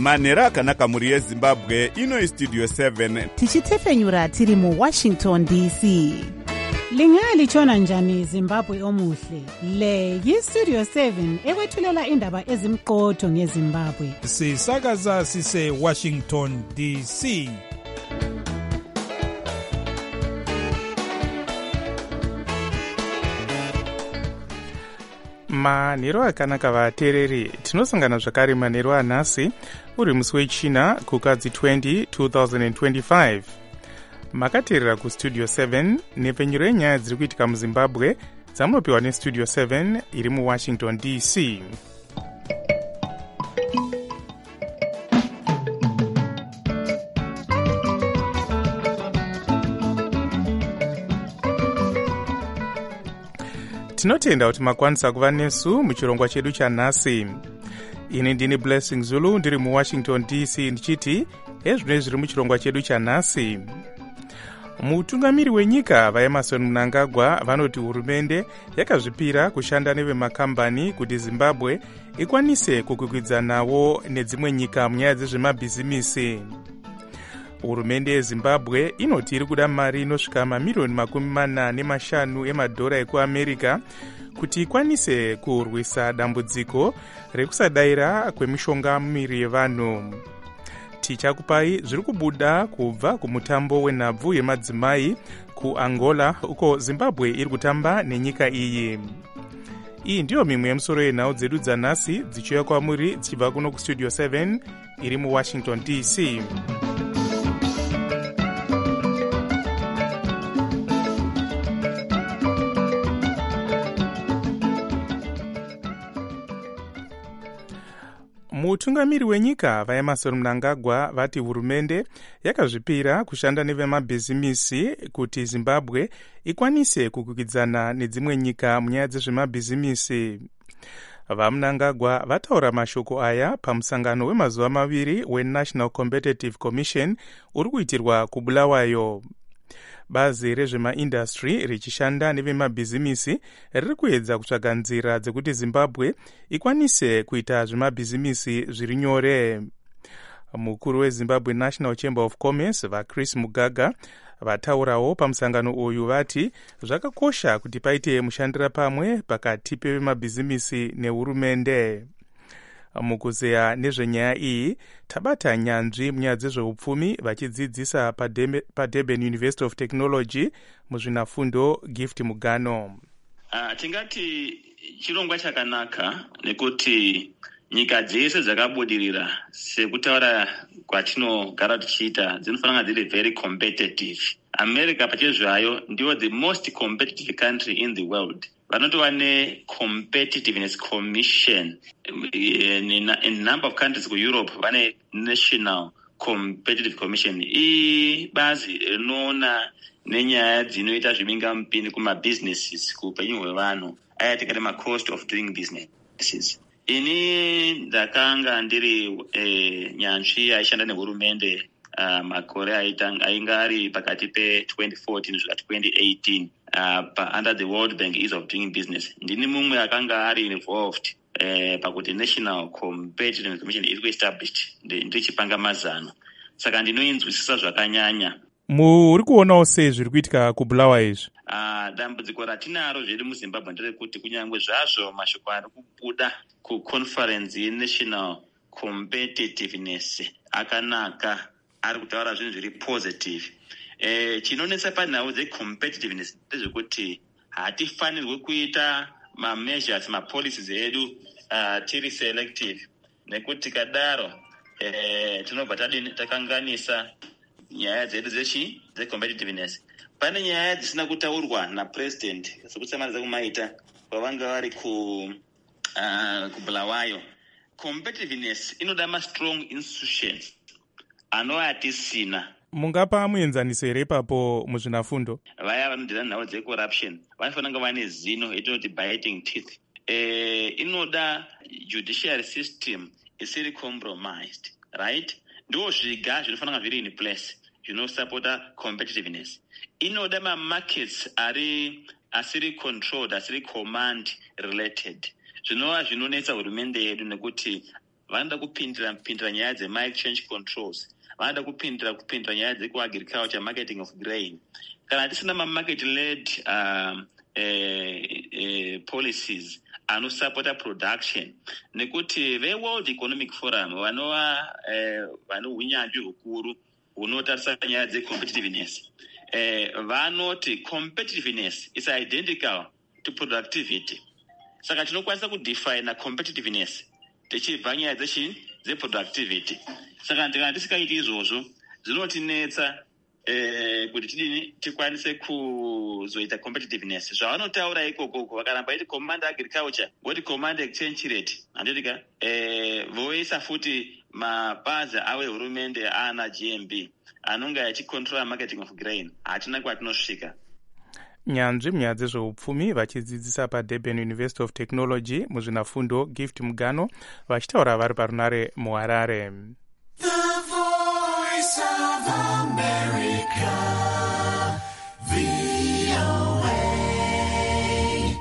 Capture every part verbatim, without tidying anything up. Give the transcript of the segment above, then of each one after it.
manhero akanaka mhuri yezimbabwe. Ino istudio seven tichitefenyura tiri muwashington D C. Lingalitshona njani Zimbabwe omuhle? Le yistudio seven ekwethulela indaba ezimqotho ngeZimbabwe. Sisakaza sise Washington D C. Manhero akanaka vateereri, tinosangana zvakare manhero anhasi uri musi wechina kukadzi twenty twenty twenty-five. Makateerera kustudio seven nepfenyuro yenyaya dziri kuitika muzimbabwe dzamunopiwa nestudio seven iri muwashington D C. Tinotenda kuti makwanisa kuva nesu muchirongwa chedu chanhasi. Ini ndini Blessing Zulu ndiri muwashington D C ndichiti ezvino zviri muchirongwa chedu chanhasi. Mutungamiri wenyika vaEmmerson Mnangagwa vanoti hurumende yakazvipira kushanda nevemakambani kuti Zimbabwe ikwanise kukwikwidzanawo nedzimwe nyika munyaya dzezvemabhizimisi. Hurumende yeZimbabwe inoti iri kuda mari inosvika mamiliyoni makumi mana nemashanu emadhora ekuAmerica kuti ikwanise kurwisa dambudziko rekusadaira kwemishonga mumiri yevanhu. Tichakupai zviri kubuda kubva kumutambo wenhabvu yemadzimai kuAngola uko Zimbabwe iri kutamba nenyika iyi. Iyi ndiyo mimwe yemusoro yenhau dzedu dzanhasi dzichiuya kwamuri dzichibva kuno kustudio seven iri muwashington D C. Mutungamiri wenyika vaEmmerson Mnangagwa vati hurumende yakazvipira kushanda nevemabhizimisi kuti Zimbabwe ikwanise kukwikwidzana nedzimwe nyika munyaya dzezvemabhizimisi. VaMnangagwa vataura mashoko aya pamusangano wemazuva maviri weNational Competitive Commission uri kuitirwa kuBulawayo. Bazi rezvemaindastry richishanda nevemabhizimisi riri kuedza kutsvaga nzira dzekuti Zimbabwe ikwanise kuita zvemabhizimisi zviri nyore. Mukuru weZimbabwe National Chamber of Commerce vaChris Mugaga vataurawo pamusangano uyu vati zvakakosha kuti paite mushandira pamwe pakati pevemabhizimisi nehurumende. Mukuzeya nezvenyaya iyi tabata nyanzvi munyaya dzezveupfumi vachidzidzisa paDurban University of Technology muzvinafundo Gift Mugano. Uh, tingati chirongwa chakanaka nekuti nyika dzese dzakabudirira sekutaura kwatinogara tichiita dzinofanira dziri very competitive. America pachezvayo ndiwo the most competitive country in the world. Vanotova ne-competitiveness commission. In, in a number of countries in Europe vane national competitive commission. I bazi rinoona nenyaya dzinoita zviminga mupini kuma-businesses kuupenyu hwevanhu ayatikati ma-cost of doing businesses. Ini ndakanga ndiri eh, nyanzvi aishanda nehurumende uh, makore ainga ari pakati pe twenty fourteen kusvika twenty eighteen. Uh, under the World Bank Ease of Doing Business. Ndini mumwe akanga ari involved eh, pakuti National Competitive Commission iri established ndichipanga mazano. Saka ndinoinzwisisa zvakanyanya. Muri kuonawo sei zviri kuitika kuBulawayo izvi? Uh, dambudziko ratinaro zvedu muZimbabwe nderekuti kunyange zvazvo mashoko ari kubuda kuconference yeNational Competitiveness akanaka, ari kutaura zvinhu zviri positive. Eh, chinonetsa panhau dzecompetitiveness ndezvekuti hatifanirwe kuita ma-measures, ma-policies edu uh, tiri selective. Nekuti kadaro eh, tinobva takanganisa nyaya dzedu dzechi dzecompetitiveness. Pane nyaya dzisina kutaurwa napresident sekusamanidza kumaita pavanga vari ku uh, kuBulawayo. Competitiveness inoda ma-strong institutions anova atisina. Mungapa muenzaniso here ipapo muzvinafundo? Vaya vanodhira nhau dzecorruption vanofanira kunge vane zino itinoti biting teeth. Eh, inoda judiciary system isiri compromised, right? Ndo zviga zvinofanira zviri in place zvinosupporta competitiveness. Inoda ma-markets ari asiri controlled, asiri command related. Zvinova zvinonetsa hurumende yedu nekuti vanoda kupindira kupindira nyaya dzemile change controls, vanoda kupindira kupindira nyaya dzekuagriculture, marketing of grain. Kana tisina ma-market led uh, eh, eh, policies anosupporta production, nekuti ve-World Economic Forum vanova eh, vane unyanzvi hukuru hunotarisa nyaya dze-competitiveness. Eh, vanoti competitiveness is identical to productivity. Saka tinokwanisa kudefine competitiveness tichibva nyaya dze-productivity. Saka kana tisikaiti izvozvo zvinotinetsa eh, kuti tidini tikwanise kuzoita competitiveness. Zvavanotaura ikoko vakaramba iti command agriculture, voti command exchange rate, handitika eh, voisa futi mapazi avo ehurumende ana G M B anonga achicontrola marketing of grain. Hatina kwatinosvika. Nyanzvi munyaya dzezveupfumi vachidzidzisa paDurban University of Technology muzvinafundo Gift Mugano vachitaura vari parunare muHarare. The Voice of America, V O A.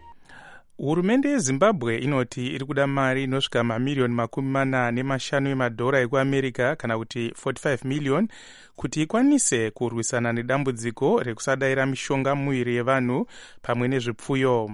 Hurumende yeZimbabwe inoti iri kuda mari inosvika mamiliyoni makumi mana nemashanu emadhora ekuAmerica kana kuti forty-five million kuti ikwanise kurwisana nedambudziko rekusadayira mishonga muviri yevanhu pamwe nezvipfuyo.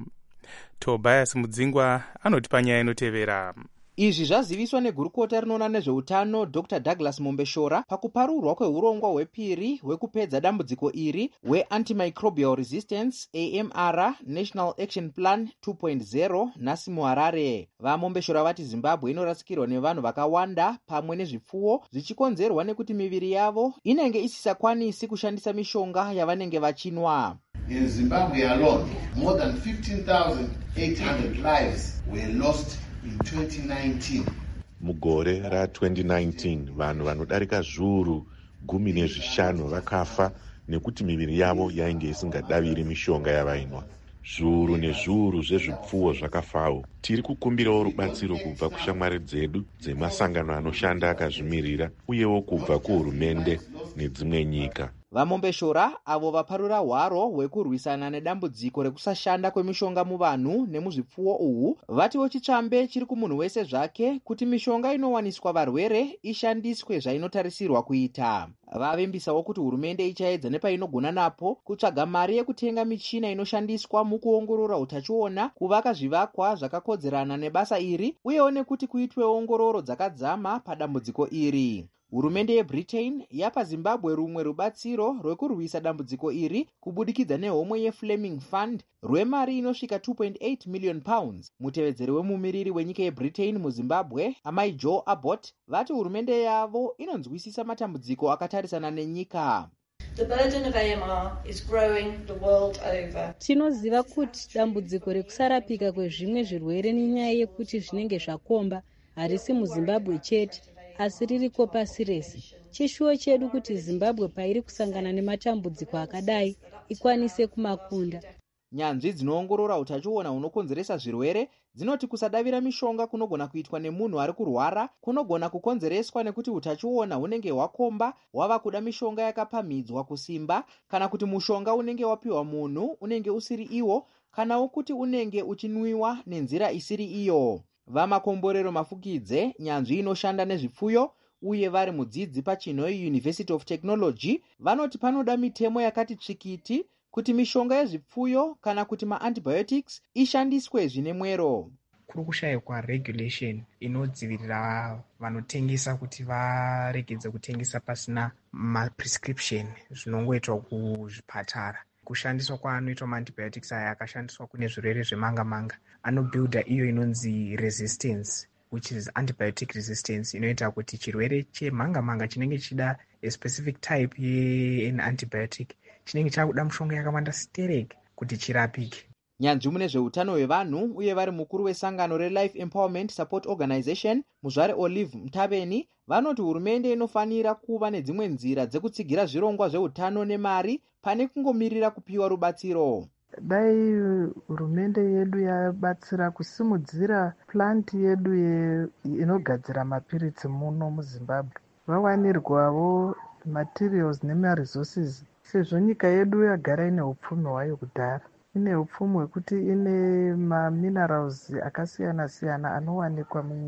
Tobias Mudzingwa anoti panyaya inotevera. Izvi zvaziviswa negurukota rinoona nezveutano Doctor Douglas Mombeshora pakuparurwa kwehurongwa hwepiri hwekupedza dambudziko iri hwe-Antimicrobial Resistance A M R National Action Plan two point zero nhasi muHarare. VaMombeshora vati Zimbabwe inorasikirwa nevanhu vakawanda pamwe nezvipfuwo zvichikonzerwa nekuti miviri yavo inenge isisakwanisi kushandisa mishonga yavanenge vachinwa. In Zimbabwe alone, more than fifteen thousand eight hundred lives were lost in twenty nineteen. Mugore ra twenty nineteen vanhu vanodarika zviuru gumi nezvishanu vakafa nekuti miviri yavo yainge isingadaviri mishonga yavainwa. Zviuru nezviuru zvezvipfuwo zvakafawo. Tiri kukumbirawo rubatsiro kubva kushamwari dzedu dzemasangano anoshanda akazvimirira uyewo kubva kuhurumende nedzimwe nyika. VaMombeshora avo vaparura hwaro hwekurwisana nedambudziko rekusashanda kwemishonga muvanhu nemuzvipfuwo uhu vatiwo chitsvambe chiri kumunhu wese zvake kuti mishonga inowaniswa varwere ishandiswe zvainotarisirwa kuita. Vavimbisawo kuti hurumende ichaedza nepainogona napo kutsvaga mari yekutenga michina inoshandiswa mukuongorora utachiona, kuvaka zvivakwa zvakakodzerana nebasa iri uyewo nekuti kuitwe ongororo dzakadzama padambudziko iri. Hurumende yeBritain yapa Zimbabwe rumwe rubatsiro rwekurwisa dambudziko iri kubudikidza nehomwe yeFleming Fund rwemari inosvika two point eight million pounds. Mutevedzeri wemumiriri wenyika yeBritain muZimbabwe, Amai Joe Abbott, vati hurumende yavo inonzwisisa matambudziko akatarisana nenyika. The burden of A M R is growing the world over. Tinoziva kuti dambudziko rekusarapika kwezvimwe zvirwere nenyaya yekuti zvinenge zvakomba harisi muZimbabwe chete asi ririko pasi rese. Chishuwo chedu kuti Zimbabwe pairi kusangana nematambudziko akadai ikwanise kumakunda. Nyanzvi dzinoongorora utachiona hunokonzeresa zvirwere dzinoti kusadavira mishonga kunogona kuitwa nemunhu ari kurwara kunogona kukonzereswa nekuti utachiona hunenge hwakomba wava kuda mishonga yakapamhidzwa kusimba, kana kuti mushonga unenge wapiwa munhu unenge usiri iwo, kanawo kuti unenge uchinwiwa nenzira isiri iyo. VaMakomborero Mafukidze, nyanzvi inoshanda nezvipfuyo uye vari mudzidzi paChinhoyi University of Technology, vanoti panoda mitemo yakati tsvikiti kuti mishonga yezvipfuyo kana kuti maantibiotics ishandiswe zvine mwero. Kuri kushayikwa regulation inodzivirira vanotengesa kuti varegedze kutengesa pasina maprescription zvinongoitwa kuzvipatara. Kushandiswa kwaanoitwa maantibiotics aya akashandiswa kune zvirwere zvemanga manga anobuilda iyo inonzi resistance, which is antibiotic resistance, inoita kuti chirwere chemanga manga chinenge chida a specific type ye antibiotic chinenge chakuda mushonga yakawanda stereke kuti chirapike. Nyanzvi mune zveutano hwevanhu uye vari mukuru wesangano reLife Empowerment Support Organization Muzvare Olive Mtaveni vanoti hurumende inofanira kuva nedzimwe nzira dzekutsigira zvirongwa zveutano nemari pane kungomirira kupiwa rubatsiro. Dai hurumende yedu yabatsira kusimudzira plant yedu ye, inogadzira mapiritsi muno muZimbabwe, vawanirwawo materials nemaresources, sezvo nyika yedu yagara ine upfumi hwayo kudhara. Ine upfumi hwekuti ine maminerals akasiyana siyana anowanikwa munyika.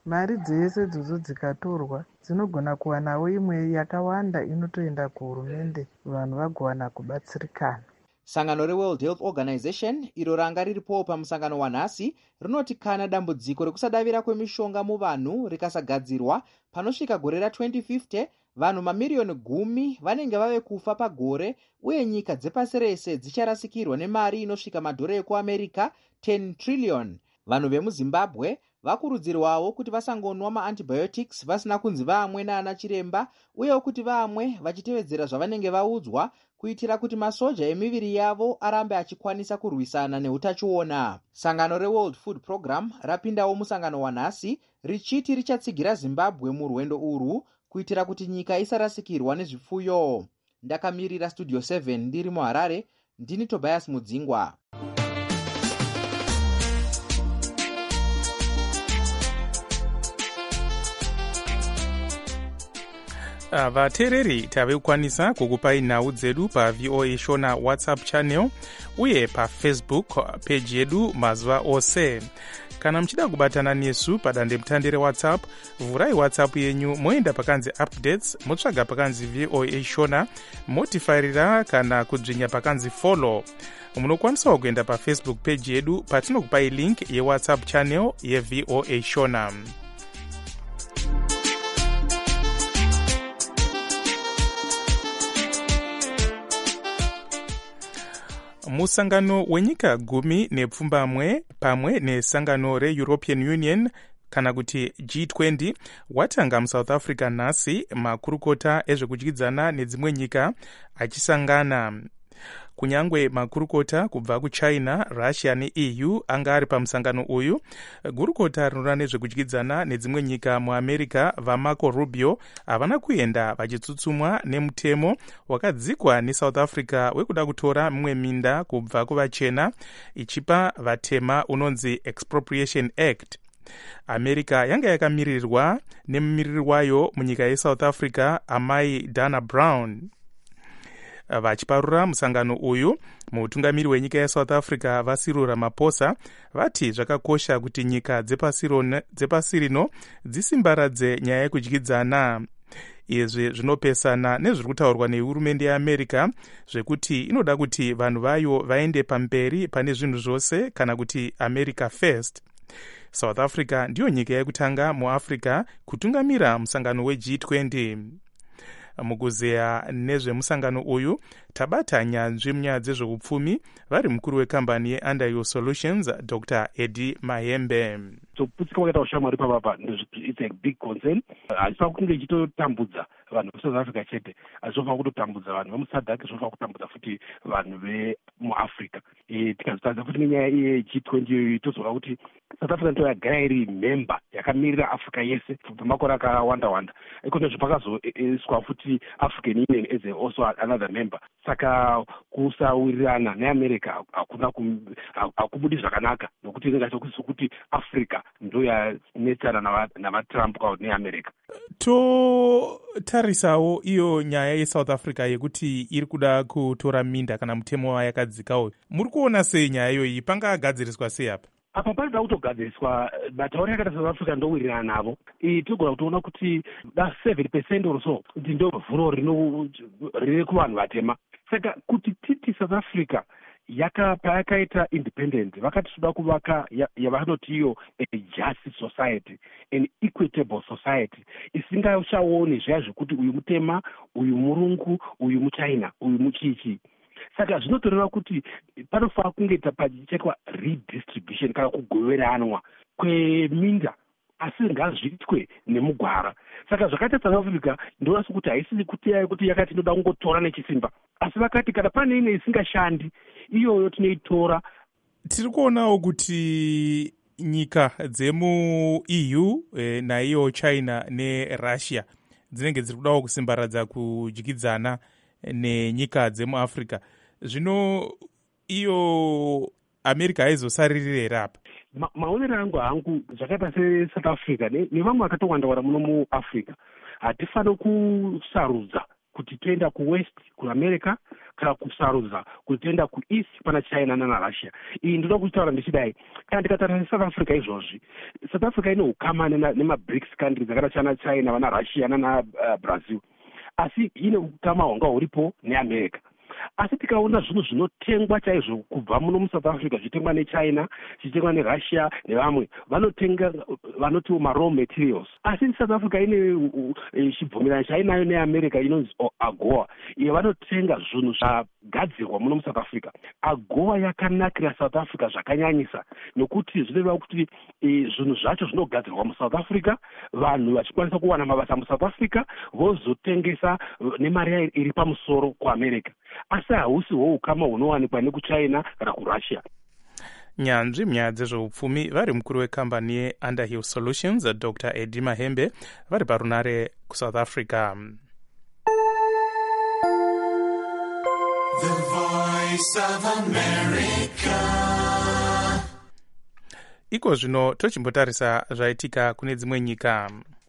mari dzese idzodzo dzikatorwa dzinogona kuwanawo imwe yakawanda inotoenda kuhurumende, vanhu vagowana kubatsirikana. Sangano reWorld Health Organization iro ranga riripo pamusangano wanhasi rinoti kana dambudziko rekusadavira kwemishonga muvanhu rikasagadzirwa panosvika gore ra-twenty fifty, vanhu mamiriyoni gumi vanenge vave kufa pagore, uye nyika dzepasi rese dzicharasikirwa nemari inosvika madhora ekuamerica ten trillion. Vanhu vemuZimbabwe vakurudzirwawo kuti vasangonwa maantibiotics vasina kunzi vaamwe naana chiremba, uyewo kuti vaamwe vachitevedzera zvavanenge vaudzwa, kuitira kuti masoja emiviri yavo arambe achikwanisa kurwisana neutachiona. Sangano reWorld Food Program rapindawo musangano wanhasi richiti richatsigira Zimbabwe murwendo urwu kuitira kuti nyika isarasikirwa nezvipfuyo. Ndakamirira Studio seven ndiri muHarare, ndini Tobias Mudzingwa. vateereri tave kukwanisa kukupai nhau dzedu pavoa shona whatsapp channel uye pafacebook page yedu mazuva ose. Kana muchida kubatana nesu padandemutande rewhatsapp, vhurai whatsapp yenyu moenda pakanzi updates, motsvaga pakanzi voa shona, motifarira kana kudzvinya pakanzi follow. Munokwanisawo kuenda pafacebook page yedu patinokupai link yewhatsapp channel yevoa shona. Musangano wenyika gumi nepfumbamwe pamwe nesangano reEuropean Union kana kuti G twenty watanga muSouth Africa nhasi, makurukota ezvekudyidzana nedzimwe nyika achisangana. Kunyangwe makurukota kubva kuChina, Russia neE U anga ari pamusangano uyu, gurukota rinoona nezvekudyidzana nedzimwe nyika muAmerica vaMarco Rubio havana kuenda, vachitsutsumwa nemutemo wakadzikwa neSouth Africa wekuda kutora mimwe minda kubva kuvachena ichipa vatema unonzi Expropriation Act. America yanga yakamirirwa nemumiriri wayo munyika yeSouth Africa, amai Dana Brown. Vachiparura musangano uyu, mutungamiri wenyika yeSouth Africa vaCyril Ramaphosa vati zvakakosha kuti nyika dzepasi rino dzisimbaradze nyaya yekudyidzana. Izvi zvinopesana nezviri kutaurwa nehurumende yeAmerica zvekuti inoda kuti vanhu vayo vaende pamberi pane zvinhu zvose, kana kuti America first. South Africa ndiyo nyika yekutanga muAfrica kutungamira musangano weG twenty. Mukuzeya nezvemusangano uyu tabata nyanzvi munyaya dzezveupfumi vari mukuru wekambani yeUnderhill Solutions Doctor Eddie Mahembe. Kuputsika kwakaita ushamwari papapa it's a big concern. Hazvifa kunge ichitotambudza vanhu veSouth Africa chete, hazvifa kutotambudza vanhu vemuSADC, zvifa kutambudza futi vanhu vemuAfrica. Tikazotadza futi nenyaya yeG twenty tozoona kuti South Africa ndiyo yagara iri member yakamirira Africa yese pamakore akawanda wanda. Ikonezvo pakazoiswa futi African Union as also another member. Saka kusawirirana neAmerica hakuna hakubudi zvakanaka, nokuti ingaita kuti Africa ndo yanetsana navaTrump neAmerica. Totarisawo iyo nyaya yeSouth Africa yekuti iri kuda kutora minda kana mutemo wayakadzikawo. Muri kuona sei nyaya iyoyi, pangagadziriswa sei apa? Apa panoda kutogadziriswa matauro yakaita South Africa ndowirirana navo. Tirigona kutoona kuti da seven percent or so ndo vhuro riri kuvanhu vatema. Saka kuti titi South Africa yaka payakaita independent vakati toda kuvaka yavanoti iyo a just society, an equitable society isingachaoni zviya zvekuti uyu mutema, uyu murungu, uyu muchina, uyu muchichi. Saka zvinotoreva kuti panofanira kunge pachiitwa redistribution kana kugoveranwa kweminda, asi ngazviitwe nemugwara. Saka zvakaita South Africa ndoona sekuti haisi kuti kuti yakati inoda kungotora nechisimba, asi vakati kana pane imwe isingashandi iyoyo tinoitora. Tiri kuonawo kuti nyika dzemuE U eh, naiyo China neRussia dzinenge dziri kudawo kusimbaradza kudyidzana nenyika dzemuAfrica. Zvino iyo America haizosaririre apa. Ma, maonero angu hangu zvakaita seSouth Africa nevamwe vakatowanda wanda muno muAfrica hatifanira kusarudza kuti toenda kuwest kuamerica kana kusarudza kuti toenda kueast pana china nanarussia. Iyi ndinoda kutaura ndichidai, kana ndikataura nesouth africa izvozvi, south africa ine ukama nemabrics countries dzakada chana china vana russia nanabrazil, asi ine ukama hwanga huripo neamerica. Asi tikaona zvinhu zvinotengwa chaizvo kubva muno musouth africa zvichitengwa nechina, zvichitengwa nerussia nevamwe, vanotenga vanoti maraw materials. Asi south africa ine chibvumirano chainayo neamerica inonzi agoa, iyo vanotenga zvinhu zvagadzirwa muno musouth africa. Agoa yakanakira south africa zvakanyanyisa, nokuti zvinoreva kuti zvinhu zvacho zvinogadzirwa musouth africa, vanhu vachikwanisa kuwana mabasa musouth africa, vozotengesa nemari iri pamusoro kuamerica. Asi hausiwo ukama hunowanikwa nekuchina kana kurussia. Nyanzvi munyaya dzezveupfumi vari mukuru wekambani yeUnderhill Solutions Doctor Eddie Mahembe vari parunare kuSouth Africa. The Voice of America. Iko zvino tochimbotarisa zvaitika kune dzimwe nyika.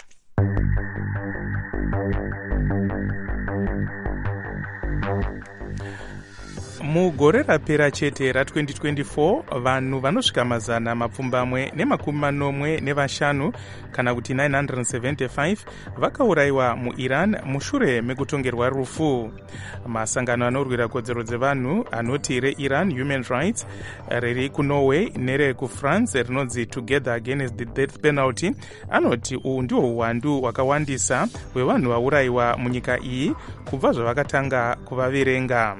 Mugore rapera chete ra-twenty twenty-four vanhu vanosvika mazana mapfumbamwe nemakumi manomwe nevashanu kana kuti nine hundred seventy-five vakaurayiwa muIran mushure mekutongerwa rufu. Masangano anorwira kodzero dzevanhu anoti reIran Human Rights, riri kuNorway nerekufrance rinonzi Together Against the Death Penalty anoti uhu ndihwo uwandu hwakawandisa hwevanhu vaurayiwa munyika iyi kubva zvavakatanga kuvaverenga.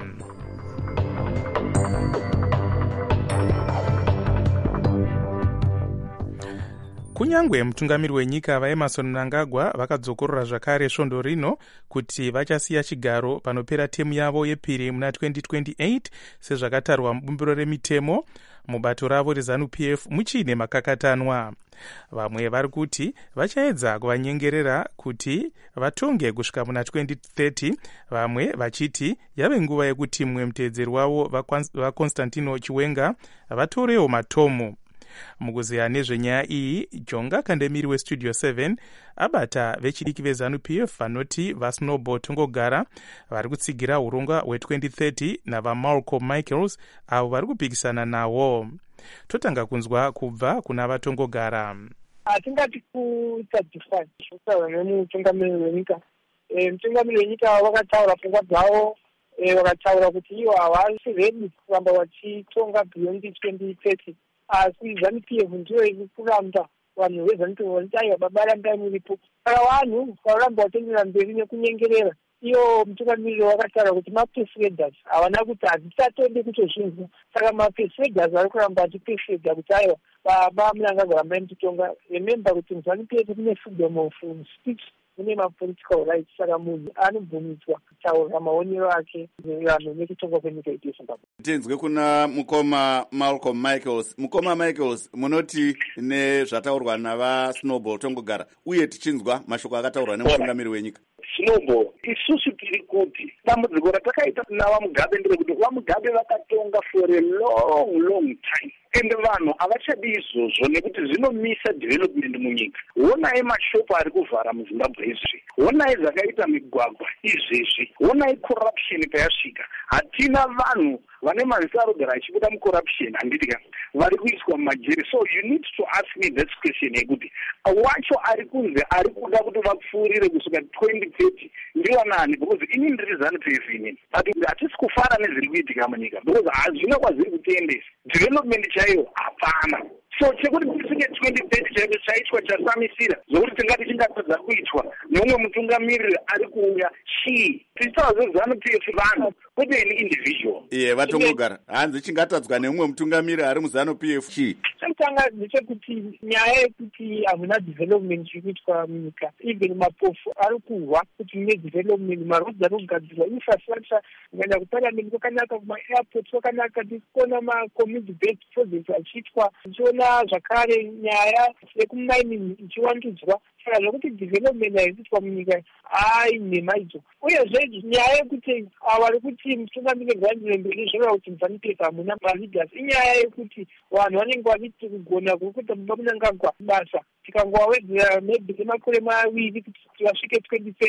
Kunyangwe mutungamiri wenyika vaEmerson Mnangagwa vakadzokorora zvakare svondo rino kuti vachasiya chigaro panopera temu yavo yepiri muna twenty twenty-eight sezvakatarwa mubumbiro remitemo, mubato ravo reZANU-P F muchine makakatanwa. Vamwe vari kuti vachaedza kuvanyengerera kuti vatonge kusvika muna twenty thirty, vamwe vachiti yave nguva yekuti mumwe muteedzeri wavo vaConstantino Chiwenga vatorewo matomo. Mukuziya nezvenyaya iyi, Jonga Kandemiri weStudio seven abata vechidiki veZANU-P F vanoti vaSnowball Tongogara vari kutsigira urongwa hwe-twenty thirty navaMalcolm Michaels avo vari kupikisana nawo. Totanga kunzwa kubva kuna vaTongogara. Hatingati kuita difference kutaura nemutungamiri wenyika. Mutungamiri wenyika vakataura pfungwa dzavo, vakataura kuti ivo havasi ready kuramba vachitonga beyond twenty thirty. Asi ZANU-P F ndiyo iri kuramba vanhu vezANU-P F vanoti aiwa baba rambai muripo. Saka vanhu varamba vatenderera mberi nekunyengerera. Iyo mutungamiri wakataura kuti mapesuredas havana kuti hadzichatode kutozvinzwa. Saka mapesuredas vari kuramba vachipeseda kuti aiwa baba Mnangagwa rambai muchitonga. Remember kuti muZANU-P F kune freedom of speech, kune mapolitical rights. Saka munhu anobvumidzwa kutaura maonero ake maererano nekutonga kwenyika yedu yeZimbabwe. Tinzwe kuna mukoma Malcolm Michaels. Mukoma Michaels, munoti nezvataurwa navaSnowball Tongogara uye tichinzwa mashoko akataurwa nemutungamiri wenyika. Snowball, isusu tiri kuti dambudziko ratakaita navaMugabe nderekuti vaMugabe vakatonga for a long long time. Ende vanhu havachadi izvozvo nekuti zvinomisa development munyika. Honai mashopu ari kuvhara muZimbabwe izvi, honai zvakaita migwagwa izvezvi, honai corruption payasvika. Hatina vanhu vane mazita arogara achibuda mucorruption handitika vari kuiswa mumajeri. So you need to ask me this question yekuti wacho ari kunze ari kuda kuti vapfuurire kusvika twenty thirty ndiwanani, because ini ndiri ZANU-P F inini. But hatisi kufara nezviri kuitika munyika because hazvina kwazviri kutendesa development chaiyo hapana. So chekuti kusvike twenty thirty chaicho chaitwa chasamisira zvokuti tingati chingatadza kuitwa neumwe mutungamiriri ari kuuya chii. Tichitaura zveZANU-P F vanhu kwete ini individual. Iye vatongogara hanzi chingatadzwa neumwe mutungamiriri ari muZANU-P F chii. Chekutanga ndechekuti nyaya yekuti hamuna development iri kuitwa munyika. Even mapofu ari kuhwa kuti mune development, marodzi ari kugadzirwa, infrastructure kuenda kuparliament kwakanaka, kumaairport kwakanaka, tikuona macommunity based projects achiitwa, tichiona zvakare nyaya yekumining ichiwandudzwa. Saka zvokuti development haikuitwa munyika hai nhema idzo. Uyezve nyaya yekuti vari kuti mutungamiri ngaiendere mberi zvoreva kuti muZANU-P F hamuna maleaders, inyaya yekuti vanhu vanenge vachiti kugona kuri kuita baba Mnangagwa basa tikangowawedzera maybe nemakore maviri kuti vasvike twenty thirty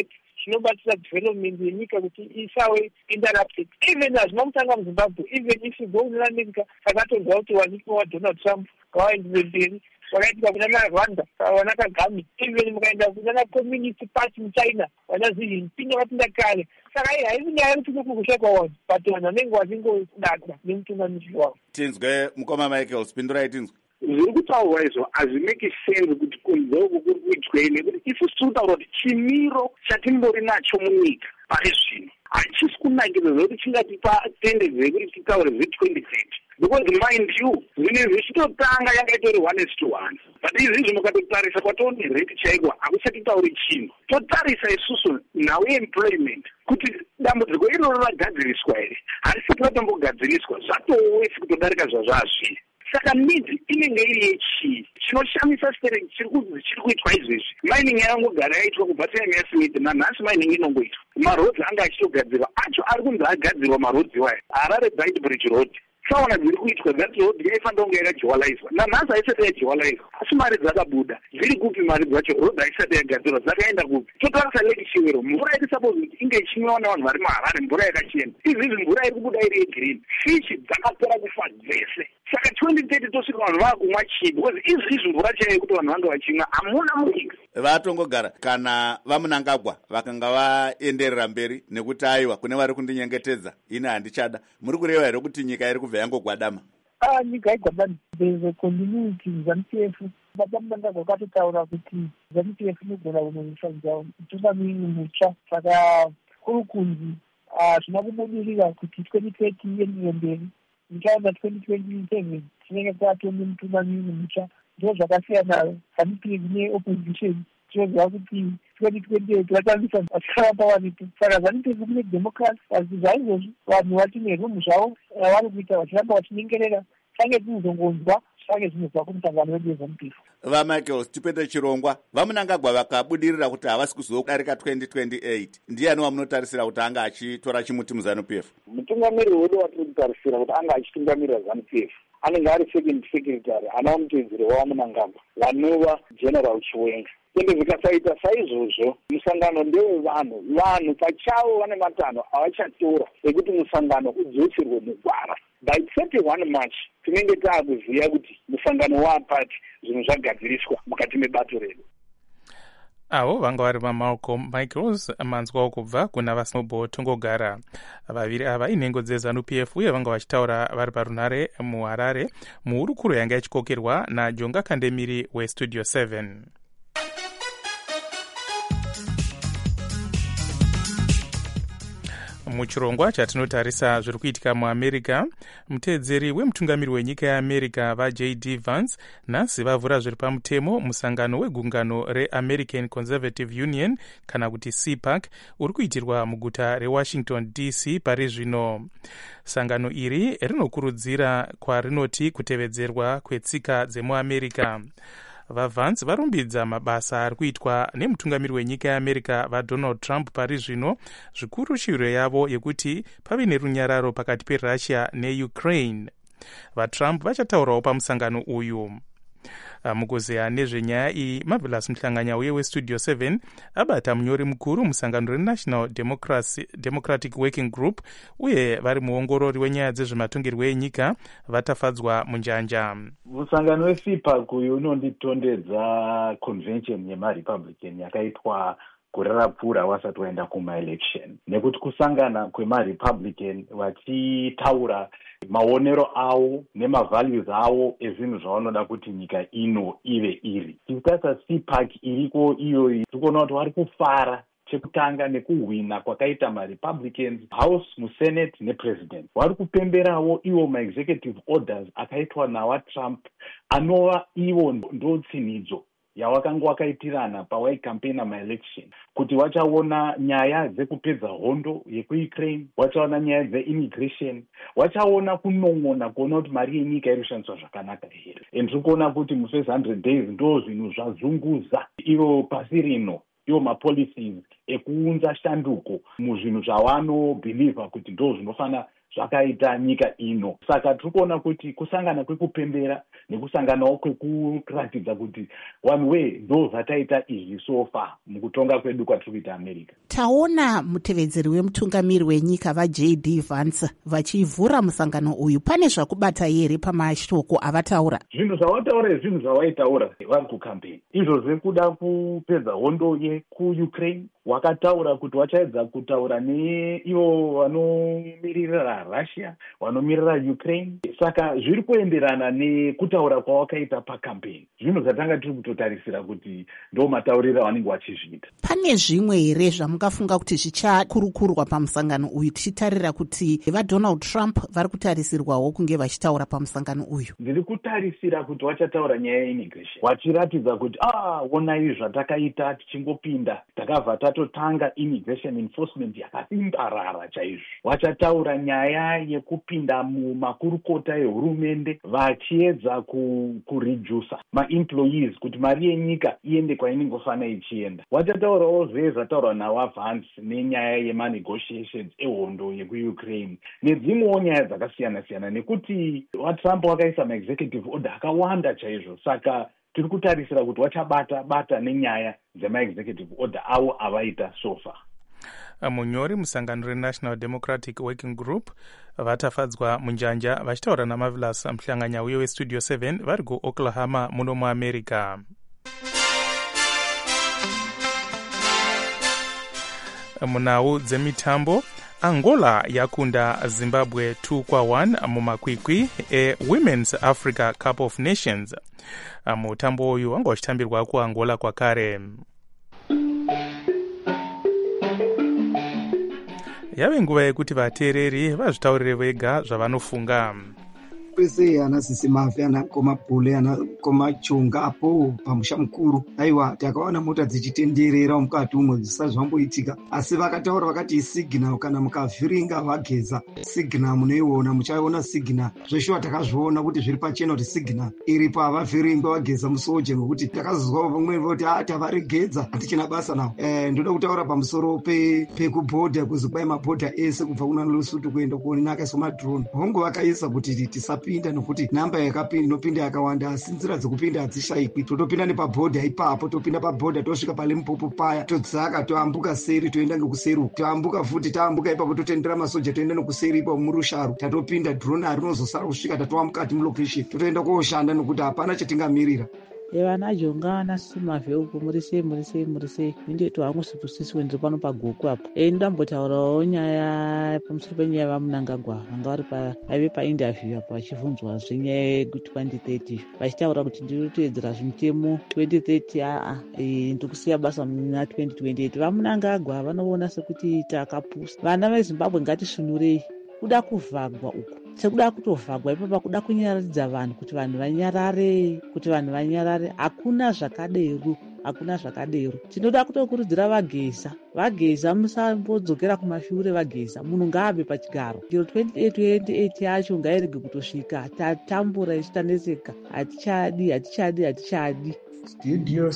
zvinobatsira development yenyika kuti isave interrupted. Even hazvina kutanga muZimbabwe, even if you go in America, takatonzwa kuti wanikwa waDonald Trump ngavaenderere mberi, wakaitika kunana Rwanda vana Kagame, even mukaenda kunana Communist Party muChina vana Xi Jinping vakapinda kare. Saka iyi haisi nyaya yekuti kukusha kwavanhu, but vanhu vanenge vachingodada nemutungamiri wavo. Tinzwe mukoma Michael, pindurai tinzwe. Zviri kutaurwa izvo hazvimeki sense kuti kunze uku kuri kuitwei, nekuti isusu tiri kutaura kuti chimiro chatimbori nacho munyika pari zvino hachisi kunakidza zvekuti chingatipa tendedzei kuti titaure zvetwenty thirty, because mind you zvinhu zvichitotanga yanga itori one is to one, but izvizvi mukatotarisa kwatoone rate chaiko hakuchatitauri chinhu. Totarisa isusu nhau yeemployment kuti dambudziko iroro ragadziriswa here, harisi ratombogadziriswa, zvatowesi kutodarika zvazvazviri. Saka midzi inenge iri yechii. Chinoshamisa chiri kuitwa izvezvi, mining yakangogara yaitwa kubva time yaSmith, nanhasi mining inongoitwa. Marodzi anga achitogadzirwa acho ari kunzi agadzirwa marodzi iwaya, Harare Beitbridge Road. Saona dziri kuitwa that road yaifanira kunge yakajuwalaizwa, nanhasi haisati yajuwalaizwa, asi mari dzakabuda. Dziri kupi mari dzacho? Road haisati yagadzirwa, dzakaenda kupi? Totarisa Lake Chiwero, mvura iri suppose kuti inge ichimwiwa navanhu vari muHarare, mvura yakachena. Izvizvi mvura iri kubuda iri yegreen, fish dzakapera kufa dzese. Saka twenty thirty tosvika vanhu vakumwa chii? Because izvizvi mvura chaiyo yekuti vanhu vanga vachimwa hamuna munyika. Vatongogara kana vaMunangagwa vakanga vaenderera mberi nekuti aiwa kune vari kundinyengetedza ini handichada, muri kureva here kuti nyika iri kubva yangogwadama? Ah, nyika igwadama. There is a continuity ZANU-P F. Baba Munangagwa vakatotaura kuti ZANU-P F inogona kunoifadza mutungamiri mutsva. Saka kuri kunzi hazvina kubudirira kuti twenty thirty ienderere mberi. Ndichaona twenty twenty-seven tinenge tatone mutungamiri mutsva. Ndo zvakasiyana ZANU-P F neopposition. Tinoziva kuti twenty twenty-eight vatambisa vasaramba varipo. Saka ZANU-P F kune democracy, asi zvaizvozvi vanhu vachine rumu zvavo vari kuita vachiramba vachinyengerera. Change tinozongonzwa change zvinobva kumusangano wedu weZANU-P F. VaMichael, tipete chirongwa. VaMunangagwa vakabudirira kuti havasi kuzodarika twenty twenty-eight. Ndiani wamunotarisira kuti anga achitora chimuti muZANU-P F? Mutungamiri wedu watiri kutarisira kuti anga achitungamirira ZANU-P F anenge ari second secretary ana mutedzeri waMunangagwa vanova General Chiwenga. Ende zvikasaita saizvozvo musangano ndewevanhu, vanhu pachavo vane matanho avachatora ekuti musangano udzoserwe mugwara. By thirty-one March tinenge taakuziva kuti musangano waapati zvinhu zvagadziriswa mukati mebato redu. Avo vanga vari vaMalcolm Michaels manzwawo kubva kuna vaSnowball Tongogara. Vaviri ava inhengo dzeZANU-P F uye vanga vachitaura vari parunare muHarare muhurukuro yanga ichikokerwa naJonga Kandemiri weStudio seven. Muchirongwa chatinotarisa zviri kuitika muAmerica, mutedzeri wemutungamiri wenyika yeAmerica vaJ D Vance nhasi vavhura zviri pamutemo musangano wegungano reAmerican Conservative Union kana kuti C PAC uri kuitirwa muguta reWashington D C pari zvino. Sangano iri rinokurudzira kwarinoti kutevedzerwa kwetsika dzemuAmerica. VaVance varumbidza mabasa ari kuitwa nemutungamiri wenyika yeAmerica vaDonald Trump pari zvino, zvikuru shiro yavo yekuti pave nerunyararo pakati peRussia neUkraine. VaTrump vachataurawo pamusangano uyu. Mukuzeya nezvenyaya iyi, Marvelous Mhlanganya uye weStudio seven abata munyori mukuru musangano reNational Democratic Working Group uye vari muongorori wenyaya dzezvematongerwo enyika vatafadzwa munjanja. Musangano weC PAC uyu unonditondedza convention yemaRepublican yakaitwa gore rapfuura wasati waenda kumaelection, nekuti kusangana kwemaRepublican vachitaura maonero avo nemavalues avo ezvinhu zvavanoda kuti nyika ino ive iri. Tichitarisa C PAC iriko iyoyi tikuona kuti vari kufara chekutanga nekuhwina kwakaita maRepublicans House, muSenate nePresident. Vari kupemberawo iwo maexecutive orders akaitwa nawaTrump anova iwo ndotsinhidzo yawakanga wakaitirana pawaicampaigna maelection kuti wachaona nyaya dzekupedza hondo yekuUkraine, wachaona nyaya dzeimmigration, wachaona kunon'ona kuona kuti mari yenyika iri kushandiswa zvakanaka here. Ndiri kuona kuti mufirst one hundred days ndo zvinhu zvazunguza ivo pasi rino, iwo mapolicies ekuunza shanduko muzvinhu zvavanobhilivha kuti ndo zvinofana zvakaita nyika ino. Saka tiri kuona kuti kusangana kwekupembera nekusanganawo kwekuratidza kuti one way ndo zvataita izvi sofa mukutonga kwedu kwatiri kuita America. Taona mutevedzeri wemutungamiri wenyika vaJ D Vance vachivhura musangano uyu. Pane zvakubata here pamashoko avataura? Zvinhu zvavataura zvinhu zvavaitaura vari kukampeni, izvo zvekuda kupedza hondo yekuUkraine. Wakataura kuti wachaedza kutaura neivo vanomiririra Russia, vanomiririra Ukraine. Saka zviri kuenderana nekutaura kwawakaita pakampeni. Zvinhu zvatanga tiri kutotarisira kuti ndo matauriro avanenge vachizviita. Pane zvimwe here zvamukafunga kuti zvichakurukurwa pamusangano uyu, tichitarira kuti vaDonald Trump vari kutarisirwawo kunge vachitaura pamusangano uyu? Ndiri kutarisira kuti vachataura nyaya yeimmigration, vachiratidza kuti ah onai zvatakaita tichingopinda takabva tatotanga immigration enforcement yakasimbarara chaizvo. Vachataura nyaya yekupinda mumakurukota ehurumende vachiedza kuredusa maemployees kuti mari yenyika iende kwainongofana ichienda. Vachataurawo zve zvataurwa navaVance nenyaya yemanegotiations ehondo yekuUkraine nedzimwewo nyaya dzakasiyana siyana, nekuti vaTrump vakaisa maexecutive order akawanda chaizvo. Saka tiri kutarisira kuti vachabata bata nenyaya dzemaexecutive order avo avaita sofa. Munyori musangano reNational Democratic Working Group vatafadzwa munjanja vachitaura namavilas muhlanganya uye westudio seven vari kuOklahoma muno muAmerica. Munau dzemitambo, Angola yakunda Zimbabwe two kwa one mumakwikwi eWomen's Africa Cup of Nations. Mutambo uyu wanga uchitambirwa kuAngola kwakare. Yave nguva yekuti vateereri vazvitaurire vega zvavanofunga. Kwese ana sisi mafi ana komapule ana komachonga apo pamusha mukuru. Aiwa takaona mota dzichitenderera mukati umwe zvisazvamboitika, asi vakataura vakati signal kana mukavhiringa vageza signal munoiona muchaona signal. Zveshuwa takazviona kuti zviri pachena kuti signal iripo avavhiringwa vageza musoje, ngekuti takazozwa vamwe voti ah tavaregedza hatichina basa nawo. Eh ndoda kutaura pamusoro pe pekubhodha kuzi kwai mabhodha ese kubva kuna Lesotho kuenda kuonaka somadrone. Hongo vakaisa kuti tisa pinda nokuti namba yakapinda inopinda yakawanda, asi nzira dzekupinda hadzishaikwi. Totopinda nepabhodha ipapo, topinda pabhodha tosvika paLimpopo paya, todzaka toambuka seri toenda ngekuseru, toambuka futi taambuka ipapo totendera masoja toenda nekuseri ipapo murusharu, tatopinda drone harinozosara kusvika tatowa mukati mulocation totoenda kooshanda nokuti hapana chatingamirira. Evana jonga ana simavhe uko murise murise murise ndito hangu situsisi wendiri pano paguku apo. E ndambotaurawo nyaya pamusoro penyaya vaMnangagwa vanga vari pa vaive painterview apo vachibvunzwa zvenyaya yekuti twenty thirty vachitaura kuti ndiri kuteedzera zvimutemo twenty thirty aa ndikusiya basa muna twenty twenty-eight. VaMnangagwa vanoona sekuti takapusa. Vana veZimbabwe ngatisvinurei kuda kuvhagwa uku sekuda kutovhagwa ipapa, kuda kunyaradza vanhu kuti vanhu vanyarare kuti vanhu vanyarare hakuna zvakadero hakuna zvakadero. Tinoda kutokurudzira vageza vageza musambodzokera kumashure, vageza munhu ngaave pachigaro. Ngiro twenty twenty-eight yacho ngairege kutosvika, tatambura ichitaneseka, hatichadi hatichadi hatichadi. Studio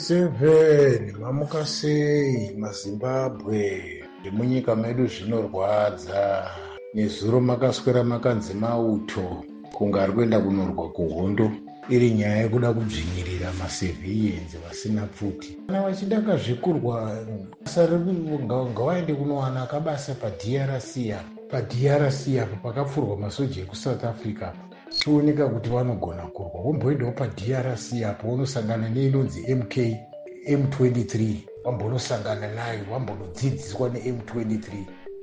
seven mamuka sei maZimbabwe munyika medu zvinorwadza. Nezuro makaswera makanzi mauto kunga ari kuenda kunorwa kuhondo, iri nyaya yekuda kudzvinyirira macivilians vasina pfuti. Kana vachida kazvikurwa basa ngavaende kunowana kabasa paD R C apo paD R C apo pakapfurwa masoja ekuSouth Africa tioneka kuti vanogona kurwa. Womboendawo paD R C apo unosangana neinonzi M K M twenty-three, wambonosangana nayo, wambonodzidziswa neM twenty-three.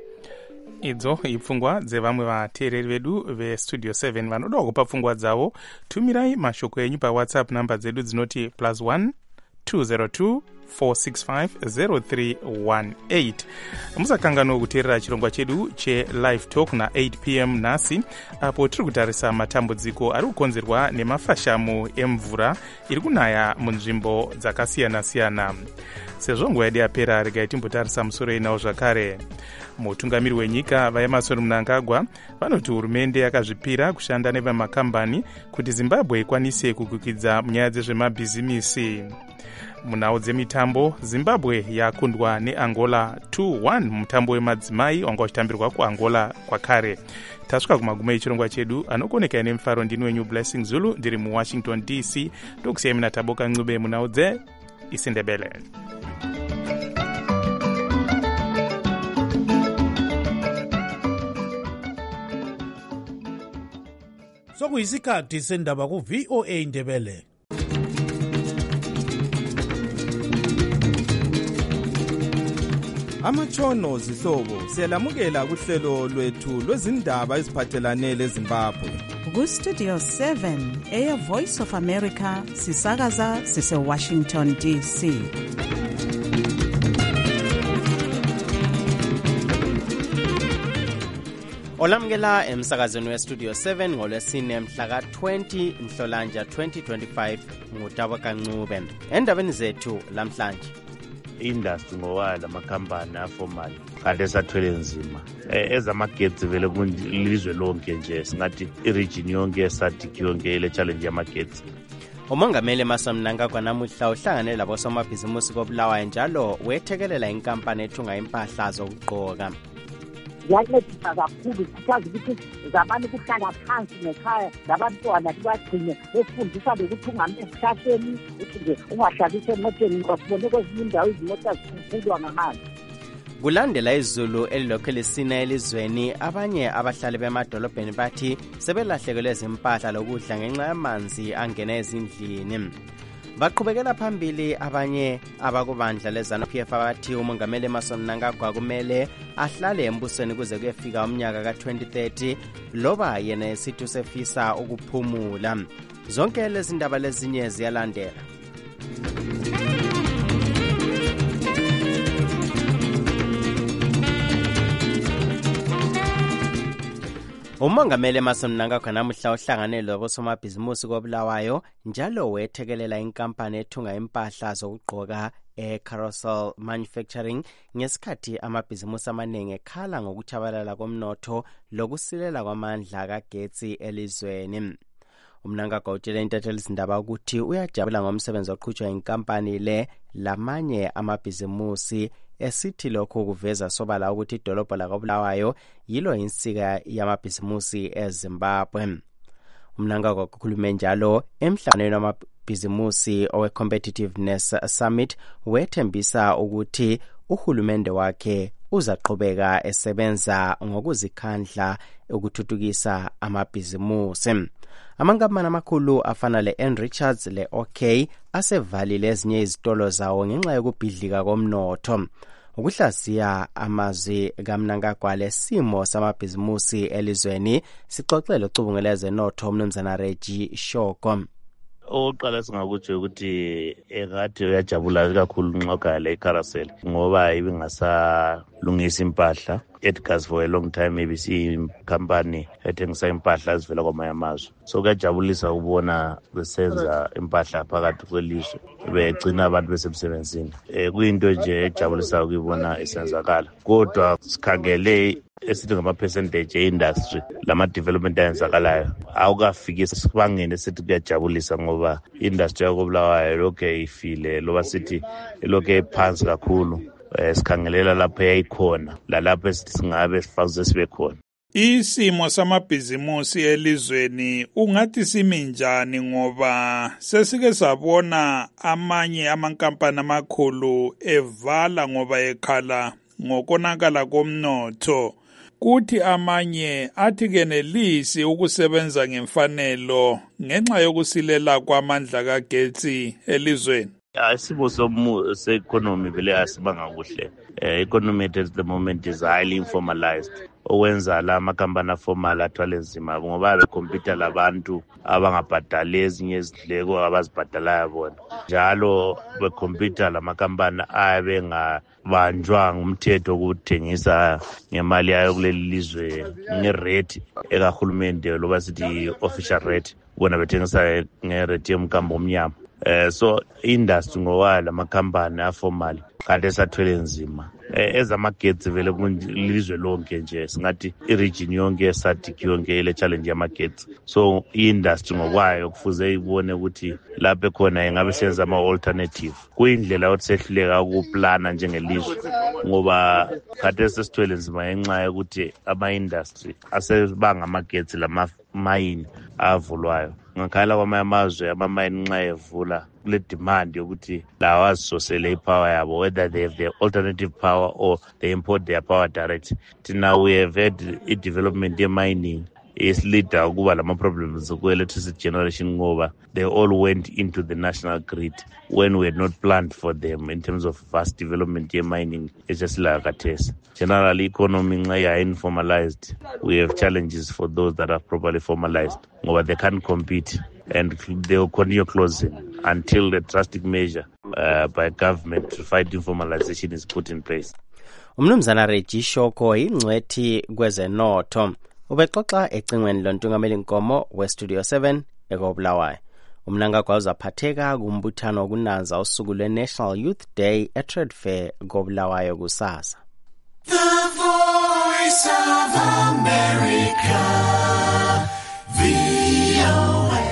Idzo ipfungwa dzevamwe vateereri vedu vestudio seven vanoda kupa pfungwa dzavo. Tumirai mashoko enyu paWhatsApp namba dzedu dzinoti plus one two zero two four six five zero three one eight. Musakangano kuteerera chirongwa chedu chelive talk na eight p m nhasi, apo tiri kutarisa matambudziko ari kukonzerwa nemafashamu emvura iri kunaya munzvimbo dzakasiyana-siyana. Sezvo nguva yedu yapera, regai timbotarisa musoro inawo zvakare. Mutungamiri wenyika vaEmmerson Mnangagwa vanoti hurumende yakazvipira kushanda nevamakambani kuti Zimbabwe ikwanise kukukidza munyaya dzezvemabhizimisi. munhau dzemitambo, Zimbabwe yakundwa neAngola two one mutambo wemadzimai wanga uchitambirwa kuAngola kwakare. Tasvika kumagumo echirongwa chedu, anokoneka nemufaro ndini wenyu Blessing Zulu, ndiri muWashington D C. Ndokusiyai muna Taboka Ncube munhau dzeIsindebele. Sokuyisikhathi sendaba ku V O A Ndebele. Amatshono zihlobo siyalamukela kuhlelo lwethu lwezindaba eziphathelane leZimbabwe. Ku Studio seven eya Voice of America sisakaza sise Washington D C. Olamukela emsakazweni we-Studio seven ngolwesine mhla ka-twenty Nhlolanja twenty twenty-five nguTaboka Ncube. Endabeni zethu lamhlanje, industry ngowayo lamakhampani aformal kanti esathwele nzima ezamagetsi vele kulizwe lonke nje, singathi iregion yonke yeSADC yonke ile challenge yamagetsi. umongameli Emmerson Mnangagwa namuhla uhlangane labosomabhizimusi koBulawayo njalo wethekelela inkampani ethunga impahla zokugqoka. Yancedisa kakhulu sikwazi ukuthi zamani kuhlala phansi nekhaya labantwana libagcine befundisa lokuthi ungame esihlahleni ukuthi nje ungahlalisi emotweni ngoba sibone kwezinye indawo izimota zikhululwa ngamanzi. Kulandela izulu elilokhu lisina elizweni, abanye abahlali bemadolobheni bathi sebelahlekelwe izimpahla lokudla ngenxa yamanzi angena ezindlini. Baqhubekela phambili abanye abakubandla leZANU P F abathi umongameli Emmerson Mnangagwa kumele ahlale embusweni kuze kuyefika umnyaka ka twenty thirty loba yena esithi sefisa ukuphumula. Zonke lezi ndaba lezinye ziyalandela. Umongameli Emmerson Mnangagwa namuhla uhlangane labosomabhizimusi koBulawayo njalo wethekelela inkampani ethunga impahla zokugqoka eCarousel Manufacturing ngesikhathi amabhizimusi amaningi ekhala ngokuchabalala komnotho lokusilela kwamandla kagetsi elizweni. uMnangagwa utshele intatheli izindaba ukuthi uyajabula ngomsebenzi oqhutshwa inkampani le lamanye amabhizimusi, esithi lokho kuveza sobala ukuthi idolobha lakoBulawayo yilo insika yamabhizimusi eZimbabwe. uMnangagwa ukhulume njalo emhlanganweni wamabhizimusi owe-Competitiveness Summit wethembisa ukuthi uhulumende wakhe uzaqhubeka esebenza ngokuzikhandla ukuthuthukisa amabhizimusi. Amankampani amakhulu afana le-N Richards le-OK asevalile ezinye izitolo zawo ngenxa yokubhidlika komnotho. Ukuhlaziya amazwi kaMnangagwa lesimo samabhizimusi elizweni sixoxele ucubungeleze notho umnumzana Reggie Shoko. Oqala singakutsho ukuthi engathi uyajabula kakhulu nxoka le Carousel ngoba ibingasalungisa impahla. Edgar's for a long time maybe si company ethengisa impahla ezivela kwamanye amazwe. So kuyajabulisa ukubona besenza impahla phakathi kwelizwe begcina abantu besemsebenzini. Eh kuyinto nje ejabulisa ukubona isenzakala. Kodwa sikhangele esithi ngama percentage e-industry lama development ayenzakalayo awukafiki sibangene esithi kuyajabulisa ngoba industry yakoBulawayo lokho ifile loba sithi lokho phansi kakhulu. Sikhangelela lapho yayikhona lalapho singabe sifaze sibe khona. Isimo samabhizimusi elizweni ungathi simi njani ngoba sesike sabona amanye amankampani amakhulu evala ngoba ekhala ngokonakala komnotho, kuthi amanye athi kenelisi ukusebenza ngemfanelo ngenxa yokusilela kwamandla kagetsi elizweni. Isimo se-economy vele asibanga kuhle. Economy at the moment is highly informalized. Owenza la makampani aformal athwale nzima ngoba bekhompyutha labantu abangabhadali ezinye izidleko abazibhadalayo bona. Njalo bekhompyutha la makampani abe ngabanjwa ngumthetho ukuthengisa ngemali yayo kuleli lizwe ngerate ekahulumende loba sithi official rate, bona bethengisa ngerate yomkambo omnyama. Uh, so industry ngowayo lamakhampani aformal kanti esathwele nzima eh, ezamagetsi vele kulizwe lonke nje singathi i-region yonke SADC yonke ile challenge yamagetsi. So i-industry ngokwayo kufuze ibone ukuthi lapho khona ingabe senza ama-alternative kuyindlela yokuthi sehluleka ukuplana njengelizwe ngoba khathesi sesithwele nzima ngenxa yokuthi ama-industry asebanga amagetsi lama-mayini avulwayo. Ngakhala kwamanye amazwe amamayini nxa evula kule demand yokuthi lawa azisosele ipower yabo, whether they have their alternative power or they import their power direct. Now we have had i-development ye-mining esilida ukuba lama-problems ku-electricity generation ngoba they all went into the national grid when we had not planned for them in terms of vast development ye-mining ejasilaka kathesi. Generally, economy nxa ya-informalized, we have challenges for those that are properly formalized ngoba they can't compete and they will continue closing until the drastic measure uh, by government to fight informalization is put in place. Umnumzana Reggie Shoko ingcwethi kwezenotho ubexoxa ecingweni lontungameli Nkomo we-Studio seven ekobulawayo. Umnangagwa uzaphatheka kumbuthano wokunanza usuku lwe-National Youth Day e-Trade Fair kobulawayo kusasa. The Voice of America, V O A.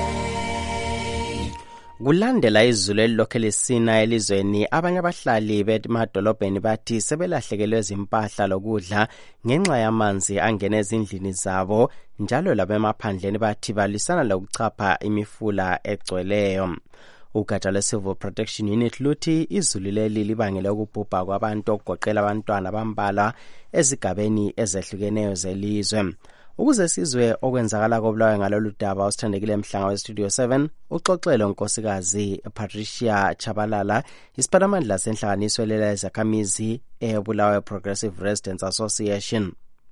Kulandela izulu elilokhe lisina elizweni, abanye abahlali bemadolobheni bathi sebelahlekelwe izimpahla lokudla ngenxa yamanzi angena ezindlini zabo, njalo labemaphandleni bathi balisana lokuchapha imifula egcweleyo. Ugatsha lwe-Civil Protection Unit luthi izulu leli libangele ukubhubha kwabantu okugoqela abantwana bambalwa ezigabeni ezehlukeneyo zelizwe. Ukuze sizwe okwenzakala kobulawayo ngalolu daba, usithandekile Mhlanga we-Studio seven uxoxele unkosikazi Patricia Chabalala, isiphathimandla senhlanganiso lezakhamizi eBulawayo Progressive Residents Association.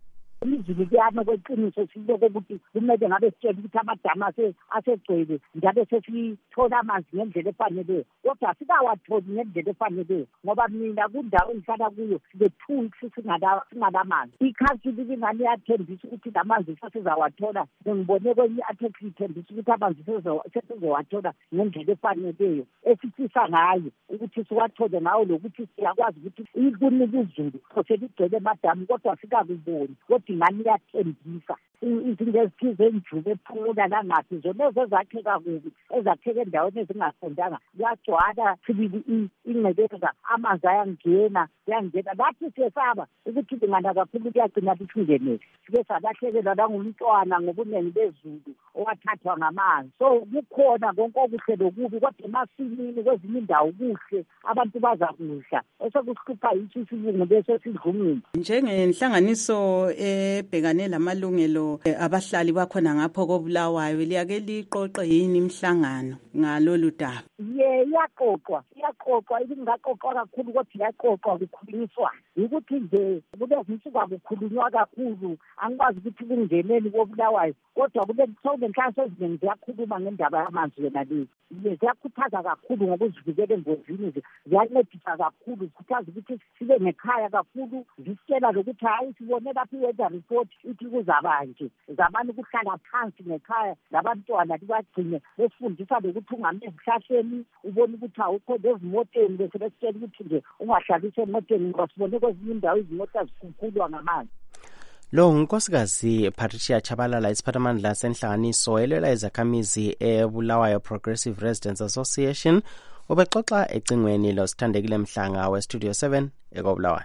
Izulu liyana kweqiniso siloko ukuthi kumele ngabe sitshela ukuthi amadama asegcwele njalo sesithola amanzi ngendlela efaneleyo, kodwa sikawatholi ngendlela efaneleyo ngoba mina kundawo engihlala kuyo sibe-two weeks singalamanzi. Ikhansili lingani yathembisa ukuthi lamanzi sesizawathola, ngibone kwenye i-article ithembisa ukuthi amanzi sesizowathola ngendlela efaneleyo esifisa ngayo ukuthi siwathole ngawo, lokuthi siyakwazi ukuthi ikunika izulu seligcwele emadamu kodwa sikakuboni. Ngani yathembisa izinto ezithize enjuba ephumula langaphi zona ezakheka kubi, ezakheka endaweni ezingaqondanga, kuyagcwala sibili ingcebeza, amanzi ayangena yangena. Bathi siyesaba ukuthi lingana kakhulu kuyagcina lithingenele, sike salahlekelwa langumntwana ngobunengi bezulu owathathwa ngamanzi. So kukhona konke okuhle lokubi, kodwa emasimini kwezinye indawo kuhle, abantu bazakudla esekuhlupha yithi isibungu bese sidlungile. Njengenhlanganiso ebhekane lamalungelo abahlali bakhona ngapho kobulawayo, liyake liqoqe yini imhlangano ngalolu daba? Ye iyaqoqwa iyaqoqwa ingaqoqwa kakhulu, kodwa iyaqoqwa kukhulunyiswa ukuthi nje kulezi nsuku akukhulunywa kakhulu. Angikwazi ukuthi kungeneni kobulawayo, kodwa kule nhlanganiso eziningi ziyakhuluma ngendaba yamanzi yona leyi. Ziyakhuthaza kakhulu ngokuzivikela engozini, ziyancedisa kakhulu, zikhuthaza ukuthi sibe nekhaya kakhulu, zisitshela lokuthi hayi sibone lapha i-weather report ithi kuzabanje, zamani kuhlala phansi ngekhaya labantwana libagcine besifundisa lokuthi ungame ezihlahleni ubone ukuthi awukho ezimoteni, bese besitshela ukuthi nje ungahlalisi emoteni ngoba sibone kwezinye indawo izimota zikhukhulwa ngamanzi. Lo unkosikazi Patricia Chabalala, isiphathimandla senhlanganiso elwela izakhamizi eBulawayo Progressive Residents Association, ubexoxa ecingweni losithandekile Mhlanga we-Studio seven ekobulawayo.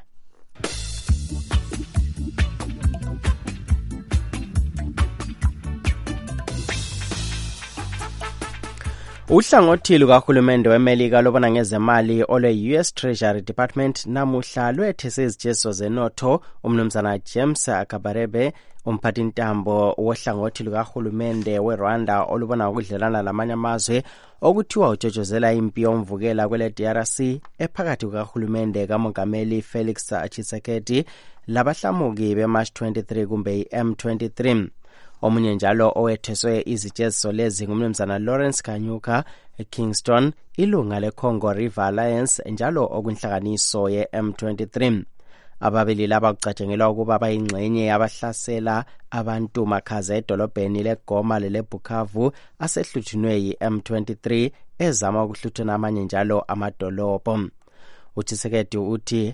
Uhlangothi lukahulumende weMelika lobona ngezemali olwe-U S Treasury Department namuhla lwethese izijeziso zenotho umnumzana James Kabarebe, umphathintambo wohlangothi lukahulumende weRwanda olubona ukudlelana lamanye amazwe okuthiwa ujojozela impi yomvukela kwele D R C ephakathi kukahulumende kamongameli Felix Tshisekedi labahlamuki be-March twenty-three kumbe i-M twenty-three. Omunye njalo owetheswe izijeziso lezi ngumnumzana Lawrence Kanyuka Kingston, ilunga le-Congo River Alliance njalo okunhlanganiso ye-M twenty-three. Ababili laba kucatshangelwa ukuba bayingxenye abahlasela abantu makhaza edolobheni leGoma leleBukavu asehlutshunwe yi-M twenty-three ezama ukuhluthuna amanye njalo amadolobho. uThisekedi uthi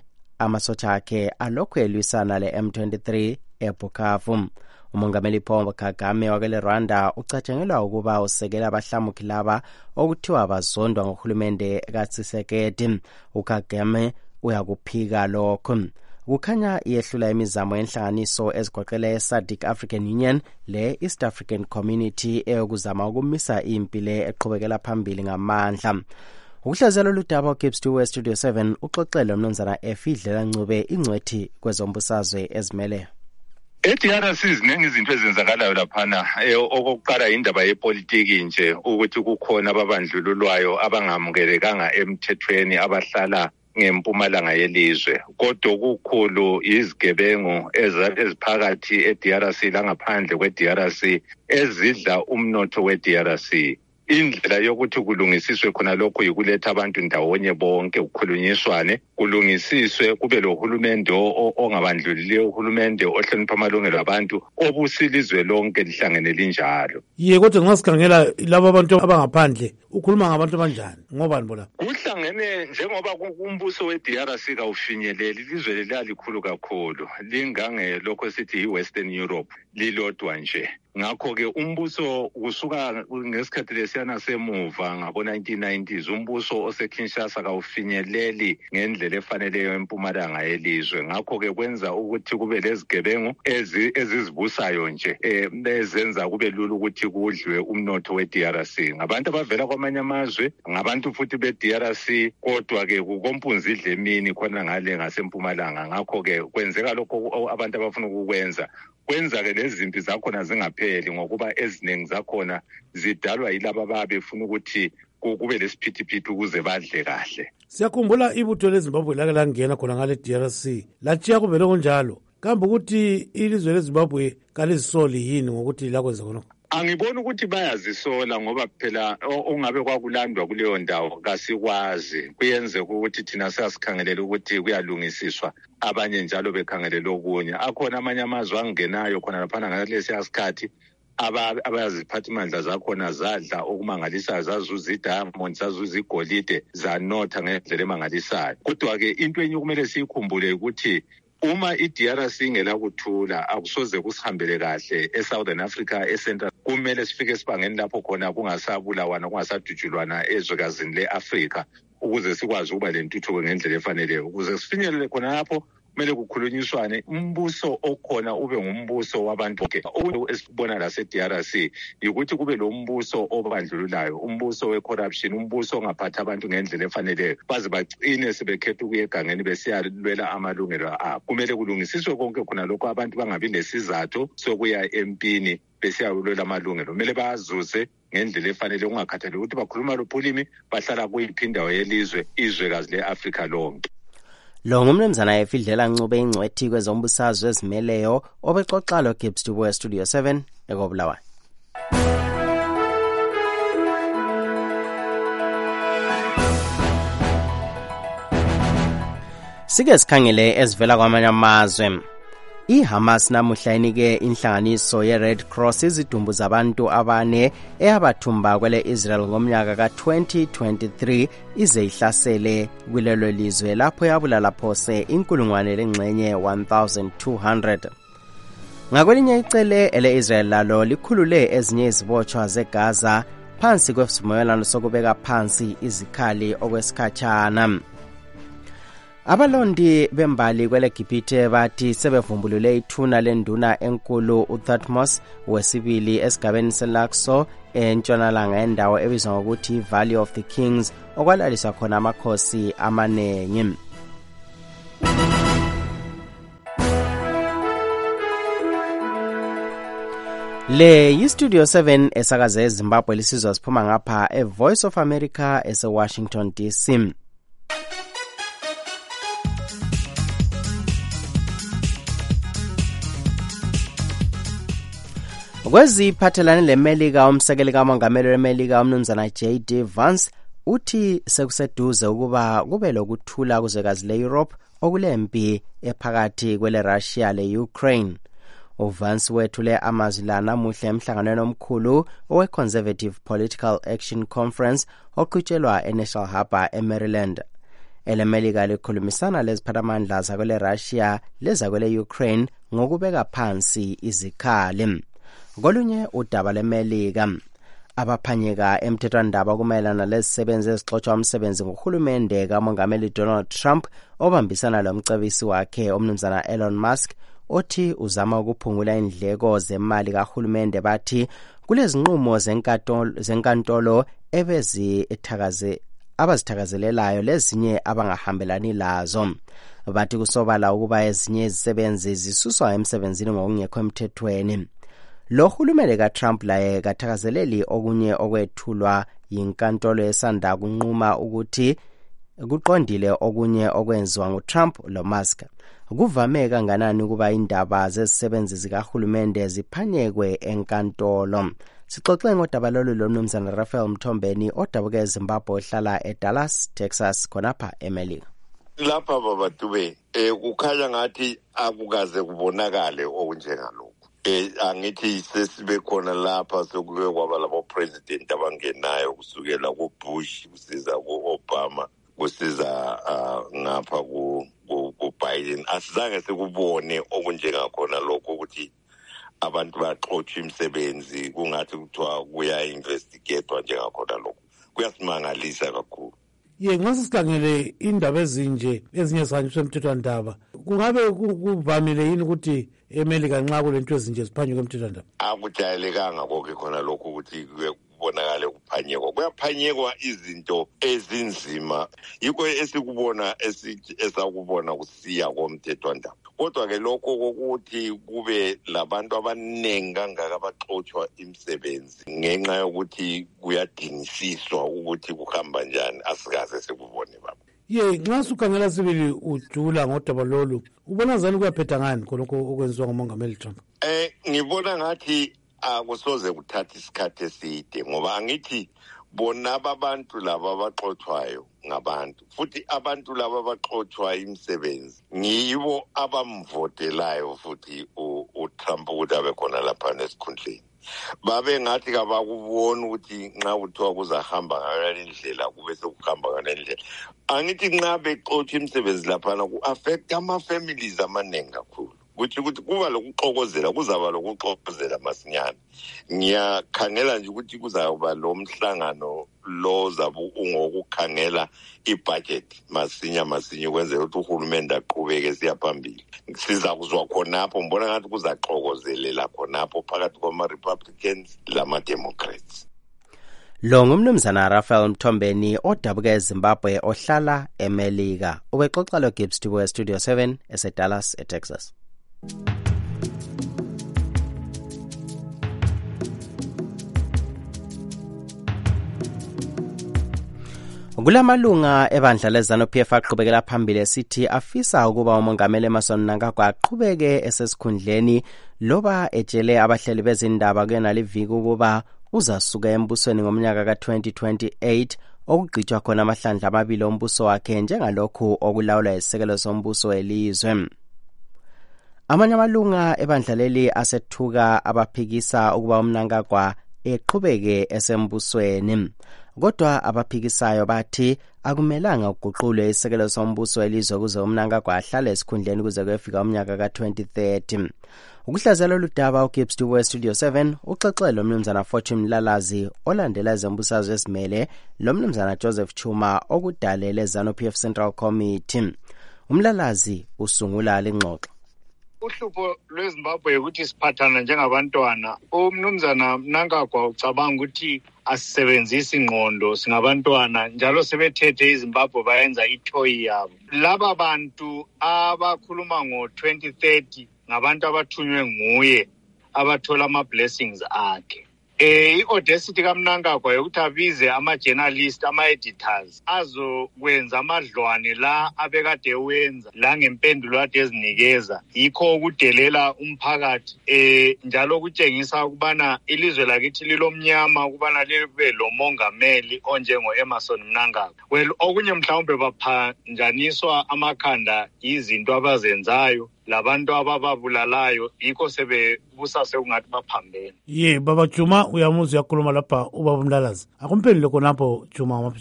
amasotsha akhe alokhu elwisana le-M twenty-three eBukavu. Umongameli Paul Kagame wakele Rwanda ucatshangelwa ukuba usekela abahlamuki laba okuthiwa bazondwa ngohulumende kaTsisekedi. uKagame uyakuphika lokho. Kukhanya yehlula imizamo yenhlanganiso ezigoqela SADC African Union le East African Community eyokuzama ukumisa impile eqhubekela phambili ngamandla. Ukuhlazelo ludaba Gibbs two Studio seven uxoxele umnumzana Efidlela Ncube ingcwethi kwezombusazwe ezimele. E-D R C ziningi izinto ezenzakalayo laphana. Okokuqala indaba yepolitiki nje ukuthi kukhona ababandlululwayo abangamukelekanga emthethweni abahlala ngempumalanga yelizwe. Kodwa kukhulu izigebengu eziphakathi e-D R C langaphandle kwe-D R C ezidla umnotho we-D R C. Indlela yokuthi kulungisiswe khona lokho yikuletha abantu ndawonye bonke kukhulunyiswane kulungisiswe kube lohulumende ongabandlulile uhulumende ohlonipha amalungelo abantu obusilizwe lonke lihlangene linjalo. Ye kodwa ngasikhangela labo abantu abangaphandle ukhuluma ngabantu abanjani ngobani bona? Kuhlangene njengoba umbuso we-D R C kawufinyeleli ilizwe lelikhulu kakhulu lingange lokho sithi i-Western Europe lilodwa nje. Ngakho ke umbuso kusuka ngesikhathi lesiyana semuva ngabo nineteen nineties umbuso oseKinshasa kawufinyeleli ngendlela efaneleyo empumalanga yelizwe. Ngakho ke kwenza ukuthi kube lezigebengu ezizibusayo nje ezenza kube lula ukuthi kudliwe umnotho we-D R C. Ngabantu abavela kwamanye amazwe ngabantu futhi be-D R C kodwa ke kukompunzidla emini khona ngale ngasempumalanga. Ngakho ke kwenzeka lokho abantu abafuna ukukwenza kwenza ke lezimpi zakhona zingapheli ngokuba eziningi zakhona zidalwa yilabo ababefuna ukuthi kube lesiphithiphithi ukuze badle kahle. Siyakhumbula ibutho leZimbabwe lake langena khona ngale D R C latshiya kuvele kunjalo. Kambe ukuthi ilizwe leZimbabwe kalizisoli yini ngokuthi lakwenza khona? Angiboni ukuthi bayazisola ngoba phela ongabe kwakulandwa kuleyo ndawo kasikwazi. Kuyenze ukuthi thina sasikhangelelela ukuthi kuyalungisiswa abanye njalo bekhangelela okunye. Akhona amanye amazwe angenayo khona laphana ngalesi isikhathi abaziphathimandla zakhona zadla okumangalisayo zazuza idiamond zazuza igolide zanotha ngendlela emangalisayo. Kodwa ke into enye kumele sikhumbule ukuthi uma i-D R C ingela kuthula akusoze kusihambele kahle eSouthern Africa eCentral kumele sifike sibangeni lapho khona kungasabulawana kungasadutshulwana ezwekazini le-Africa ukuze sikwazi ukuba lentuthuko ngendlela efaneleyo ukuze sifinyelele khona lapho kumele kukhulunyiswane umbuso okhona ube ngumbuso wabantu bonke. Esibona la se-D R C ukuthi kube lo mbuso obandlululayo umbuso we-corruption umbuso ongaphatha abantu ngendlela efaneleyo baze bagcine sebekhetha ukuya egangeni besiyalwela amalungelo abo. Kumele kulungisiswe konke khona lokho abantu bangabi nesizathu sokuya empini besiyalwela amalungelo. Kumele bazuze ngendlela efanele ungakhathali ukuthi bakhuluma lophulimi bahlala kuyiphi indawo yelizwe izwekazi le-Afrika lonke. Lo ngumnumzana Efidlela Ncube ingcwethi kwezombusazwe ezimeleyo obexoxa lo Gibbs two Studio seven ekobulawayo. Sike sikhangele ezivela kwamanye amazwe. IHamas namuhla inike inhlanganiso ye-Red Cross izidumbu zabantu abane eyabathumba kwele Israel ngomnyaka ka twenty twenty-three ize ihlasele kulelo lizwe lapho yabulala phose inkulungwane lengxenye one thousand two hundred. Ngakwelinye icele ele Israel lalo likhulule ezinye izibotshwa zeGaza phansi kwesivumelwano sokubeka phansi izikhali okwesikhatshana. Abalondi bembali kwele Gibhithe bathi sebevumbulule ithuna lenduna enkulu uThutmose wesibili esigabeni seLaxo entshonalanga endawo ebizwa ngokuthi Valley of the Kings okwalaliswa khona amakhosi amanengi. Le yi-Studio seven esakaze eZimbabwe lisizwa siphuma ngapha eVoice of America ese-Washington D C. Kweziphathelane leMelika umsekeli kamongameli weMelika umnumzana J D Vance uthi sekuseduze ukuba kube lokuthula kuzwekazi le-Europe okulempi ephakathi kwele Russia le-Ukraine. uVance wethule amazwi la namuhla emhlanganweni omkhulu owe-Conservative Political Action Conference oqhutshelwa eNational Harbour eMaryland. elemelika likhulumisana leziphathamandla zakwele Russia lezakwele Ukraine ngokubeka phansi izikhali. Kolunye udaba lemelika, abaphanyeka emthethwandaba kumayelana lezisebenzi ezixotshwa umsebenzi nguhulumende kamongameli Donald Trump obambisana lomcebisi wakhe umnumzana Elon Musk othi uzama ukuphungula indleko zemali kahulumende, bathi kulezinqumo zenkantolo zenkantolo ebezithakaze abazithakazelelayo lezinye abangahambelani lazo. Bathi kusobala ukuba ezinye izisebenzi zisuswa emsebenzini ngokungekho emthethweni. Lo hulumende kaTrump laye kathakazeleli okunye okwethulwa yinkantolo esanda kunquma ukuthi kuqondile okunye okwenziwa nguTrump lo Musk. Kuvame kanganani ukuba indaba zezisebenzi zikahulumende ziphanyekwe enkantolo. Sixoxe ngodaba lolu lomnumzana Raphael Mthombeni odabuka eZimbabwe ohlala eDallas, Texas khonapha eMelika. Lapha babatube eh kukhanya ngathi akukaze kubonakale okunjengalokho. Eh angithi sesibe khona lapha sokuke kwaba labo president abangenayo kusukela ku Bush kusiza ku Obama kusiza uh, ngapha ku ku Biden. Asizange sikubone okunjengakhona lokho ukuthi abantu baxotsha imisebenzi kungathi kuthiwa kuya investigatewa njengakhona lokho. Kuyasimangalisa kakhulu. Ye nxa sikhangele indaba ezinje ezinye zihanjiswa emthethwandaba, kungabe kuvamile yini ukuthi eMelika nxa kulento ezinje ziphanyekwe emthethwandaba? Akujayelekanga konke khona lokho ukuthi kubonakale kuphanyekwa. Kuyaphanyekwa izinto ezinzima, yikho esikubona esakubona kusiya komthethwandaba. Kodwa ke lokho kokuthi kube labantu abaningi kangaka abaxotshwa imisebenzi ngenxa yokuthi kuyadingisiswa ukuthi kuhamba njani, asikaze sikubone baba. Ye nxa sukhangela sibili ujula ngodaba lolu, ubona zani kuyaphetha ngani khonokho okwenziwa ngumongameli Trump? Eh ngibona ngathi akusoze kuthatha isikhathi eside ngoba angithi bona abantu laba abaxothwayo ngabantu, futhi abantu laba abaxothwa imisebenzi ngibo abamvotelayo futhi uTrump ukuthi abe khona lapha nesikhundleni. Babe ngathi kabakubona ukuthi nxa kuthiwa kuzahamba ngale ndlela kube sekuhamba ngale ndlela. Angithi nxa bexotsha imisebenzi lapha ku-affect ama-families amaningi kakhulu. Kuthi ukuthi kuba lokuxokozela, kuzaba lokuxokozela masinyane. Ngiyakhangela nje ukuthi kuzaba lo mhlangano lo zabu ungokukhangela ibudget masinya masinya kwenzela ukuthi uhulumende aqhubeke siya phambili. Siza kuzwa khonapho, mbona ngathi kuzaxokozelela khonapho phakathi kwama-Republicans lama-Democrats. Lo ngumnumzana Raphael Mthombeni odabuka eZimbabwe ohlala eMelika. Ubexoxa lo Gibbs Tibo Studio seven eseDallas eTexas. Kulamalunga ebandla leZANU-P F aqhubekela phambili esithi afisa ukuba umongameli Emmerson Mnangagwa aqhubeke esesikhundleni loba etshele abahleli bezindaba kuyona liviki ukuba uzasuka embusweni ngomnyaka ka twenty twenty-eight okugqitshwa khona amahlandla amabili ombuso wakhe njengalokhu okulawula isisekelo sombuso welizwe. Amanye amalunga ebandla leli asethuka abaphikisa ukuba uMnangagwa eqhubeke esembusweni. Kodwa abaphikisayo bathi akumelanga uguqulwe isisekelo sombuso welizwe kuze uMnangagwa ahlale esikhundleni kuze kuyefika umnyaka ka twenty thirty. Ukuhlazela ludaba uGibbs Tibo Studio seven uxoxe lo mnumzana Fortune Mlalazi olandela ezembusazwe esimele lo mnumzana Joseph Chuma okudalele ZANU-P F Central Committee. Umlalazi usungula lengxoxo. Uhlupho lweZimbabwe ukuthi siphathana njengabantwana. Umnumzana Mnangagwa ucabanga ukuthi asisebenzisi ingqondo singabantwana njalo sebethethe iZimbabwe bayenza ithoyi yabo. Laba bantu abakhuluma ngo twenty thirty ngabantu abathunywe nguye abathola ama blessings akhe. Eh i-audacity kaMnangagwa yokuthi abize ama-journalist, ama-editors azokwenza amadlwane la abekade wenza la ngempendulo ade ezinikeza, yikho ukudelela umphakathi eh njalo kutshengisa ukubana ilizwe lakithi lilomnyama ukubana libe lo mongameli onjengo Emmerson Mnangagwa. Well, okunye mhlawumbe baphanjaniswa amakhanda izinto abazenzayo labantu abababulalayo yikho sebebusa sekungathi baphambene. Ye baba Juma uyamuzi yakhuluma lapha ubaba Mlalazi. Akumphendule khonapho Juma Maphisha.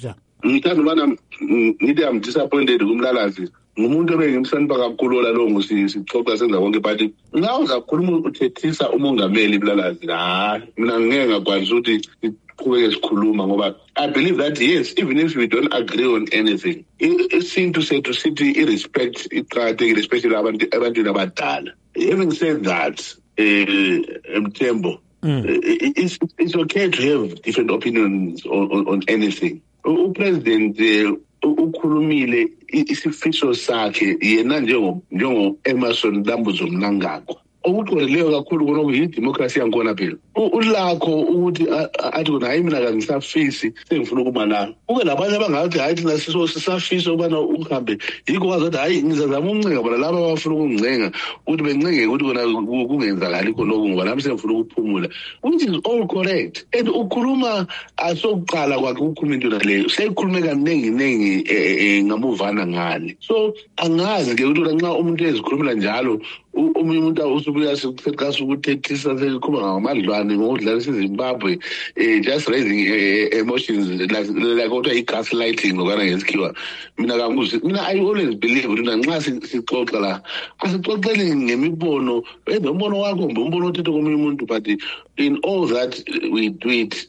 ngithanda ubana ngithi am disappointed kumlalazi ngumuntu ebengimhlonipha kakhulu la lo ngusixoxa senza konke but ngawo zakhuluma uthethisa umongameli Mlalazi hayi mina ngeke ngakwazi ukuthi siqhubeke sikhuluma ngoba I believe that yes, even if we don't agree on anything, isintu sethu sithi irespect iqakathekile, especially abantu abantu abadala. Having said that, uh, Mthembu, mm. it's, it's okay to have different opinions on, on, on anything. Upresident uh, ukhulumile isifiso sakhe yena njengo njengo Emerson Dambuzo Mnangagwa okuqondileyo kakhulu ngoba yidemocracy yankona phela ulakho ukuthi athi kona hayi mina kangisafisi sengifuna ukuba la uke labanye abangathi hayi thina siso sisafisa ubana uhambe yiko wazothi hayi ngizazama umncenga bona laba abafuna ukuncenga ukuthi bencenge ukuthi kona kungenzakala khona ngoba nami sengifuna ukuphumula, which is all correct. And ukhuluma asokuqala kwakhe ukukhuluma into leyo seyikhulume kaningi ningi ngamuvana ngani, so angazi ke ukuthi nxa umuntu ezikhulumela njalo omunye umuntu usubuya sekukhathi ukuthethisa sekuba ngamadlwane ngokudlalisa iZimbabwe eh just raising uh, emotions like like what I gaslighting ngokana ngesikhiwa. Mina kanguzi mina I always believe ukuthi nxa sixoxa la asixoxele ngemibono embono wakho umbono othethe komunye umuntu, but in all that we do it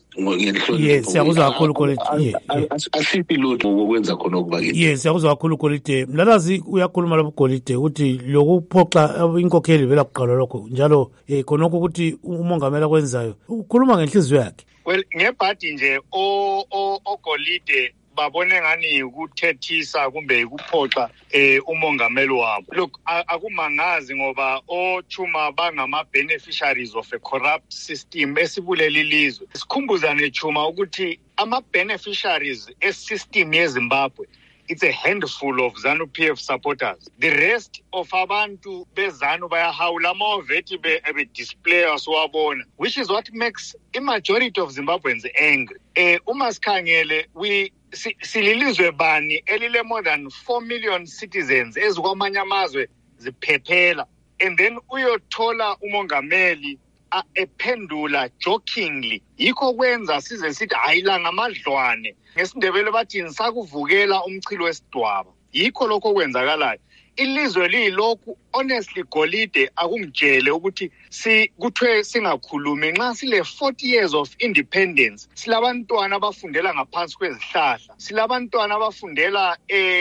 yes siyakuzwa kakhulu Kolide asithi lutho ngokwenza khona okubakile. yes siyakuzwa kakhulu Kolide. Mlalazi uyakhuluma lapho Kolide ukuthi lokuphoxa inkokheli vela kuqala lokho njalo eh khonokho ukuthi umongameli akwenzayo ukhuluma ngenhliziyo yakhe. Well ngebhadi nje o o Kolide babone ngani ukuthethisa kumbe ukuphoxa eh umongameli wabo. Look, akumangazi ngoba oChuma bangama beneficiaries of a corrupt system esibuleli ilizwe. Sikhumbuzane Chuma ukuthi ama beneficiaries esystem yeZimbabwe it's a handful of ZANU P F supporters. The rest of abantu bezanu bayahawula amaveti be display aswabona, which is what makes a majority of Zimbabweans angry. Eh uMasikhangele we sililizwe bani elile more than four million citizens ezikwamanye amazwe ziphephela, and then uyothola umongameli ephendula jokingly. Yikho kwenza size sithi hayila ngamadlwane ngesindebele bathi nisakuvukela umchilo wesidwaba. Yikho lokho kwenzakalayo ilizwe lilokhu. Honestly Kolide akungitshele ukuthi si kuthwe singakhulumi nxa sile forty years of independence. Silabantwana abafundela ngaphansi kwezihlahla, silabantwana abafundela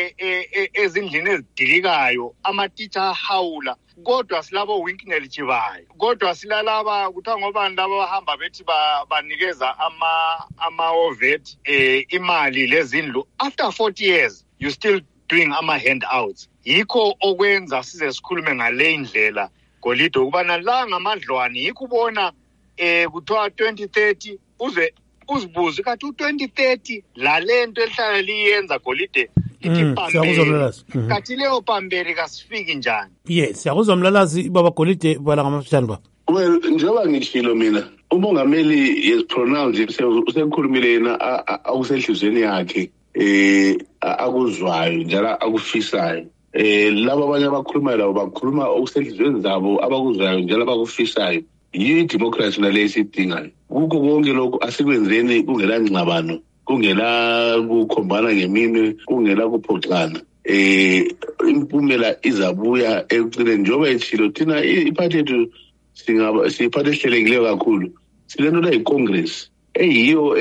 ezindlini ezidilikayo, amateacher ahawula, kodwa silabo Winknell Chibayo, kodwa silalaba kuthiwa ngobani laba bahamba bethi banikeza ama ama ovet eh imali lezindlu. After forty years you still doing ama handouts. Yikho okwenza size sikhulume ngale indlela Kolide ukubana la ngamadlwane. Yikho ubona eh kuthiwa twenty thirty uze uzibuze kathi u twenty thirty la lento elihlala liyenza Kolide ithi pamberi kathi leyo pamberi kasifiki njani. Yes siyakuzwa Mlalazi baba Kolide bala ngamafishani ba. Well njengoba ngishilo mina umongameli yes pronounce usekhulumile yena akusehlizweni yakhe eh akuzwayo njalo akufisayo. Eh laba abanye abakhuluma labo bakhuluma okusehlizweni zabo abakuzwayo njalo abakufisayo. Yi democracy nalesidingayo kuko konke lokho asikwenzeni kungela ngxabano, kungela ukukhombana ngeminwe, kungela kuphoxana. Eh impumela izabuya ekucineni njengoba ethilo thina iphathi yethu singaba siphathe ehlelekileyo kakhulu silento la iCongress eyiyo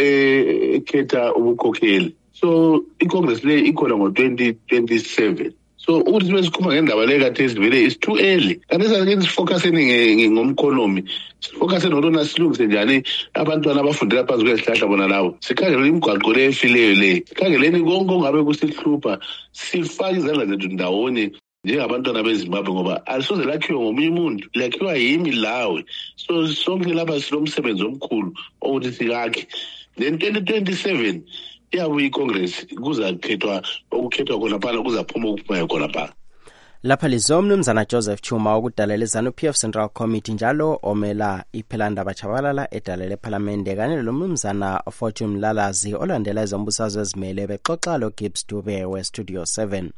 ekhetha ubukhokheli. So iCongress le ikhona ngo twenty twenty-seven. So ukuthi sikhuluma ngendaba le kade sivele is too early. Kanti sake sifocuseni ngomkhonomi, sifocuse nolona silungise njani abantwana abafundela phansi kwezihlahla bona labo. Sikhangele imigwaqo le efileyo le, sikhangeleni konke ongabe kusihlupha, sifake izandla zethu ndawonye njengabantwana beZimbabwe ngoba alisoze lakhiwe ngomunye umuntu, lakhiwa yimi lawe. So sonke lapha silomsebenzi omkhulu ukuthi sikakhe. Then twenty twenty-seven yabuya iCongress kuzakhethwa okukhethwa khona phana kuzaphuma okuphuma khona phana. Lapha lizomnumzana Joseph Chuma okudalela ZANU P F Central Committee njalo omela iPhelanda Bachabalala edalela eParliament kanye lomnumzana Fortune Mlalazi olandela izombusazwe ezimele bexoxa lo Gibbs Dube we Studio seven.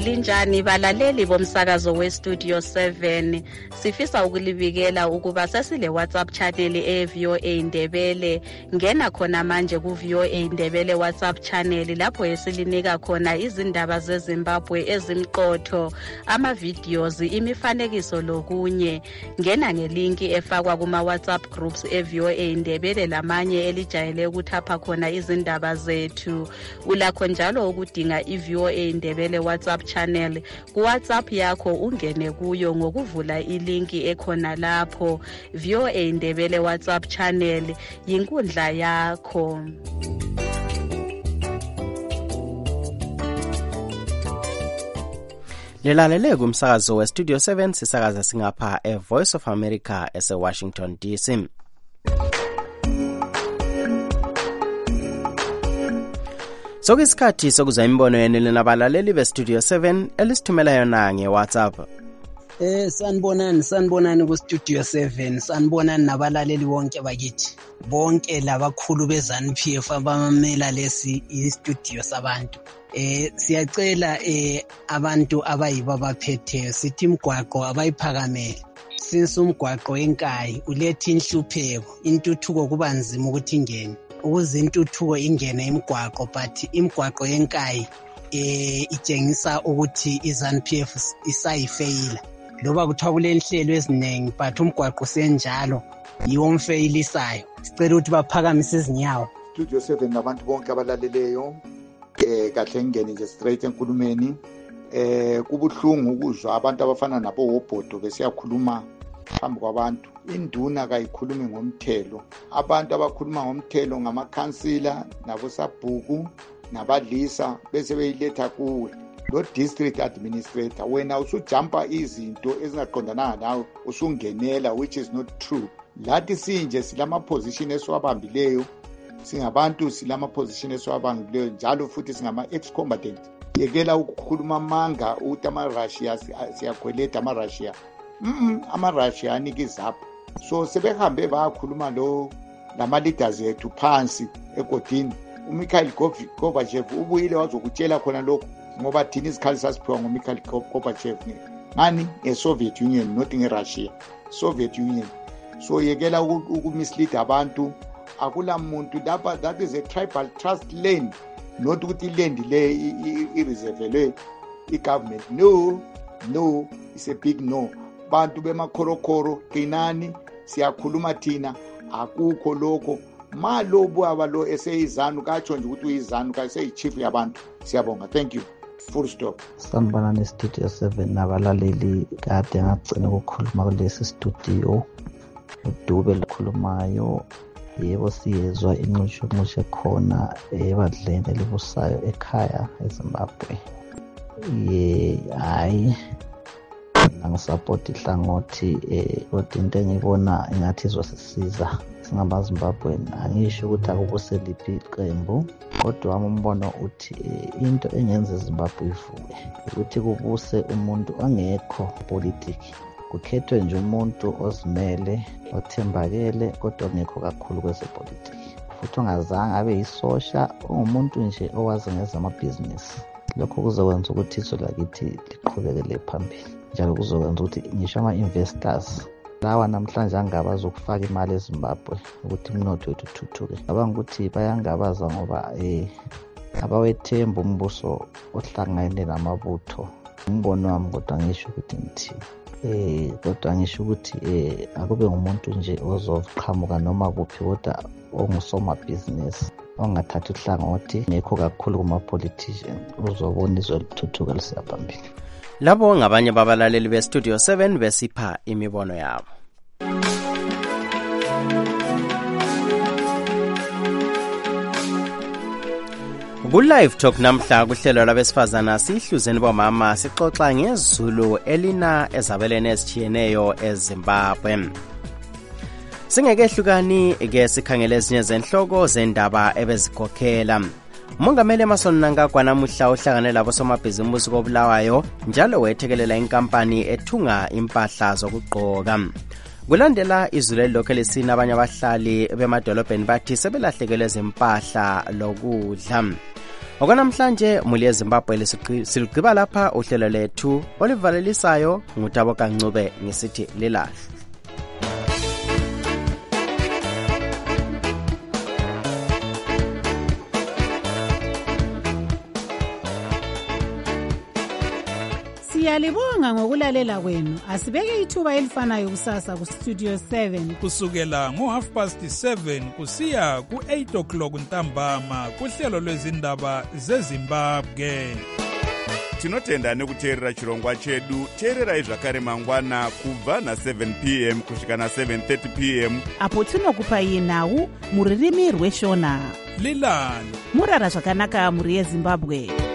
Linjani balaleli bomsakazo weStudio seven. Sifisa ukulibikela ukuba sesile WhatsApp channel e-V O A Ndebele. Ngena khona manje ku-V O A Ndebele WhatsApp channel lapho esilinika khona izindaba zeZimbabwe ezimqotho, ama-videos, imifanekiso lokunye. Ngena ngelinki efakwa kuma-WhatsApp groups e-V O A Ndebele lamanye elijayele ukuthapha khona izindaba zethu. Ulakho njalo ukudinga i-V O A Ndebele WhatsApp channel ku WhatsApp yakho, ungene kuyo ngokuvula ilinki ekhona lapho. V O A Ndebele WhatsApp channel yinkundla yakho. Lilalele kumsakazo weStudio seven, sisakaza singapha eVoice of America ese Washington D C. Sokusikhathi sokuzwa imbono yenu lenabalaleli beStudio seven elisithumela yona ngeWhatsApp. Eh sanibonani sanibonani ku Studio seven, sanibonani nabalaleli bonke bakithi. Bonke labakhulu beZanu P F abamela lesi istudio sabantu. Eh siyacela eh abantu abayiba baphethe sithi imgwaqo abayiphakamele. Since umgwaqo enkayi ulethe inhlupheko, intuthuko kuba nzima ukuthi ingene. Ukuze intuthuko ingene imgwaqo, but imgwaqo yenkayi eh itshengisa ukuthi iZanu P F isayifeyila. Loba kuthiwa kulenhlelo eziningi but umgwaqo senjalo yiwo umfeyilisayo. Sicela ukuthi baphakamise izinyawo. Studio seven nabantu bonke abalaleleyo eh kahle ngene nje straight enkulumeni. Eh kubuhlungu ukuzwa abantu abafana nabo Wobhodo besiyakhuluma phambi kwabantu. Induna kayikhulumi ngomthelo. Abantu abakhuluma ngomthelo ngamakhansila nabosabhuku nabadlisa bese beyiletha kuwe. Lo district administrator wena usujumpa izinto ezingaqondananga nawe, usungenela, which is not true. Lathi sinje silama position esiwabambileyo, singabantu silama position esiwabambileyo njalo futhi singama ex combatant. Yekela ukukhuluma manga ukuthi ama Russia siyakweleta ama Russia. Mhm ama Russia anikizapho. So sebehambe bayakhuluma lo lama leaders ethu phansi egodini. uMikhail Gorbachev ubuyile wazokutshela khona lokho ngoba thina izikhali sasiphiwa nguMikhail Gorbachev ngani eSoviet Union, not ngeRussia, Soviet Union. So yekela ukumislead abantu, akula muntu lapha. That is a tribal trust land, not ukuthi land le ireservelwe igovernment. No, no, it's a big no. Bantu bemakholokolo qinani, siyakhuluma thina, akukho lokho. Malobu abalo eseyizanu katsho nje ukuthi uyizanu ka seyichief yabantu. Siyabonga, thank you. Full stop. Sanibona neStudio seven nabalaleli, kade ngagcina ukukhuluma kulesi studio. Udube likhulumayo, yebo siyezwa inqisho mushe khona ebadleni elibusayo ekhaya eZimbabwe. Ye hayi angisupport ihlangothi eh kodwa into engibona ingathi izosisiza singamaZimbabweni. Angisho ukuthi akubuseliphi iqembu, kodwa umbono uthi into engenza iZimbabwe ivuke ukuthi kubuse umuntu ongekho politiki, kukhethwe nje umuntu ozimele, othembakele, kodwa ongekho kakhulu kwezepolitiki, futhi ongazange abe yisosha, ungumuntu nje owazi ngezamabhizinisi. Lokho kuzokwenza ukuthi izwe lakithi liqhubekele phambili, njalo kuzokwenza ukuthi ngisho ama-investors lawa namhlanje angabazi ukufaka imali eZimbabwe ukuthi umnotho wethu uthuthuke. Ngicabanga ukuthi bayangabaza ngoba eh abawethemba umbuso ohlangene namabutho. Umbono wami kodwa ngisho ukuthi ngithi eh kodwa ngisho ukuthi eh akube ngumuntu nje ozoqhamuka noma kuphi, kodwa ongusomabhizinisi ongathatha uhlangothi ngekho kakhulu kuma-politician, uzobona izwe lithuthuka lisiya phambili. Labo ngabanye babalaleli beStudio seven besipha imibono yabo. Ku-Live Talk namhla kuhlelo labesifazana sihluzeni bomama sixoxa ngezulu elina ezabelene ezitshiyeneyo eZimbabwe. Singekehlukani ke sikhangele ezinye zenhloko zendaba ebezikhokhela. Umongameli Emmerson Mnangagwa namuhla uhlangane labo somabhizimusi koBulawayo njalo wethekelela inkampani ethunga impahla zokugqoka. Kulandela izulu elilokhu lisina abanye abahlali bemadolobheni bathi sebelahlekelwe izimpahla lokudla. okwanamhlanje muli yezimbabwe siligqiba lapha uhlelo lethu olivalelisayo ngutabo kancube ngisithi lilahle. Siyalibonga ngokulalela kwenu. Asibeke ithuba elifanayo kusasa ku Studio seven kusukela ngo half past seven kusiya ku eight o'clock ntambama kuhlelo lwezindaba zeZimbabwe. Tinotenda nekuteerera chirongwa chedu. Teererai zvakare mangwana kubva na seven p m kusvika na seven thirty p m apo tinokupai nhau muririmi rweshona. Lilani murara zvakanaka muri yeZimbabwe.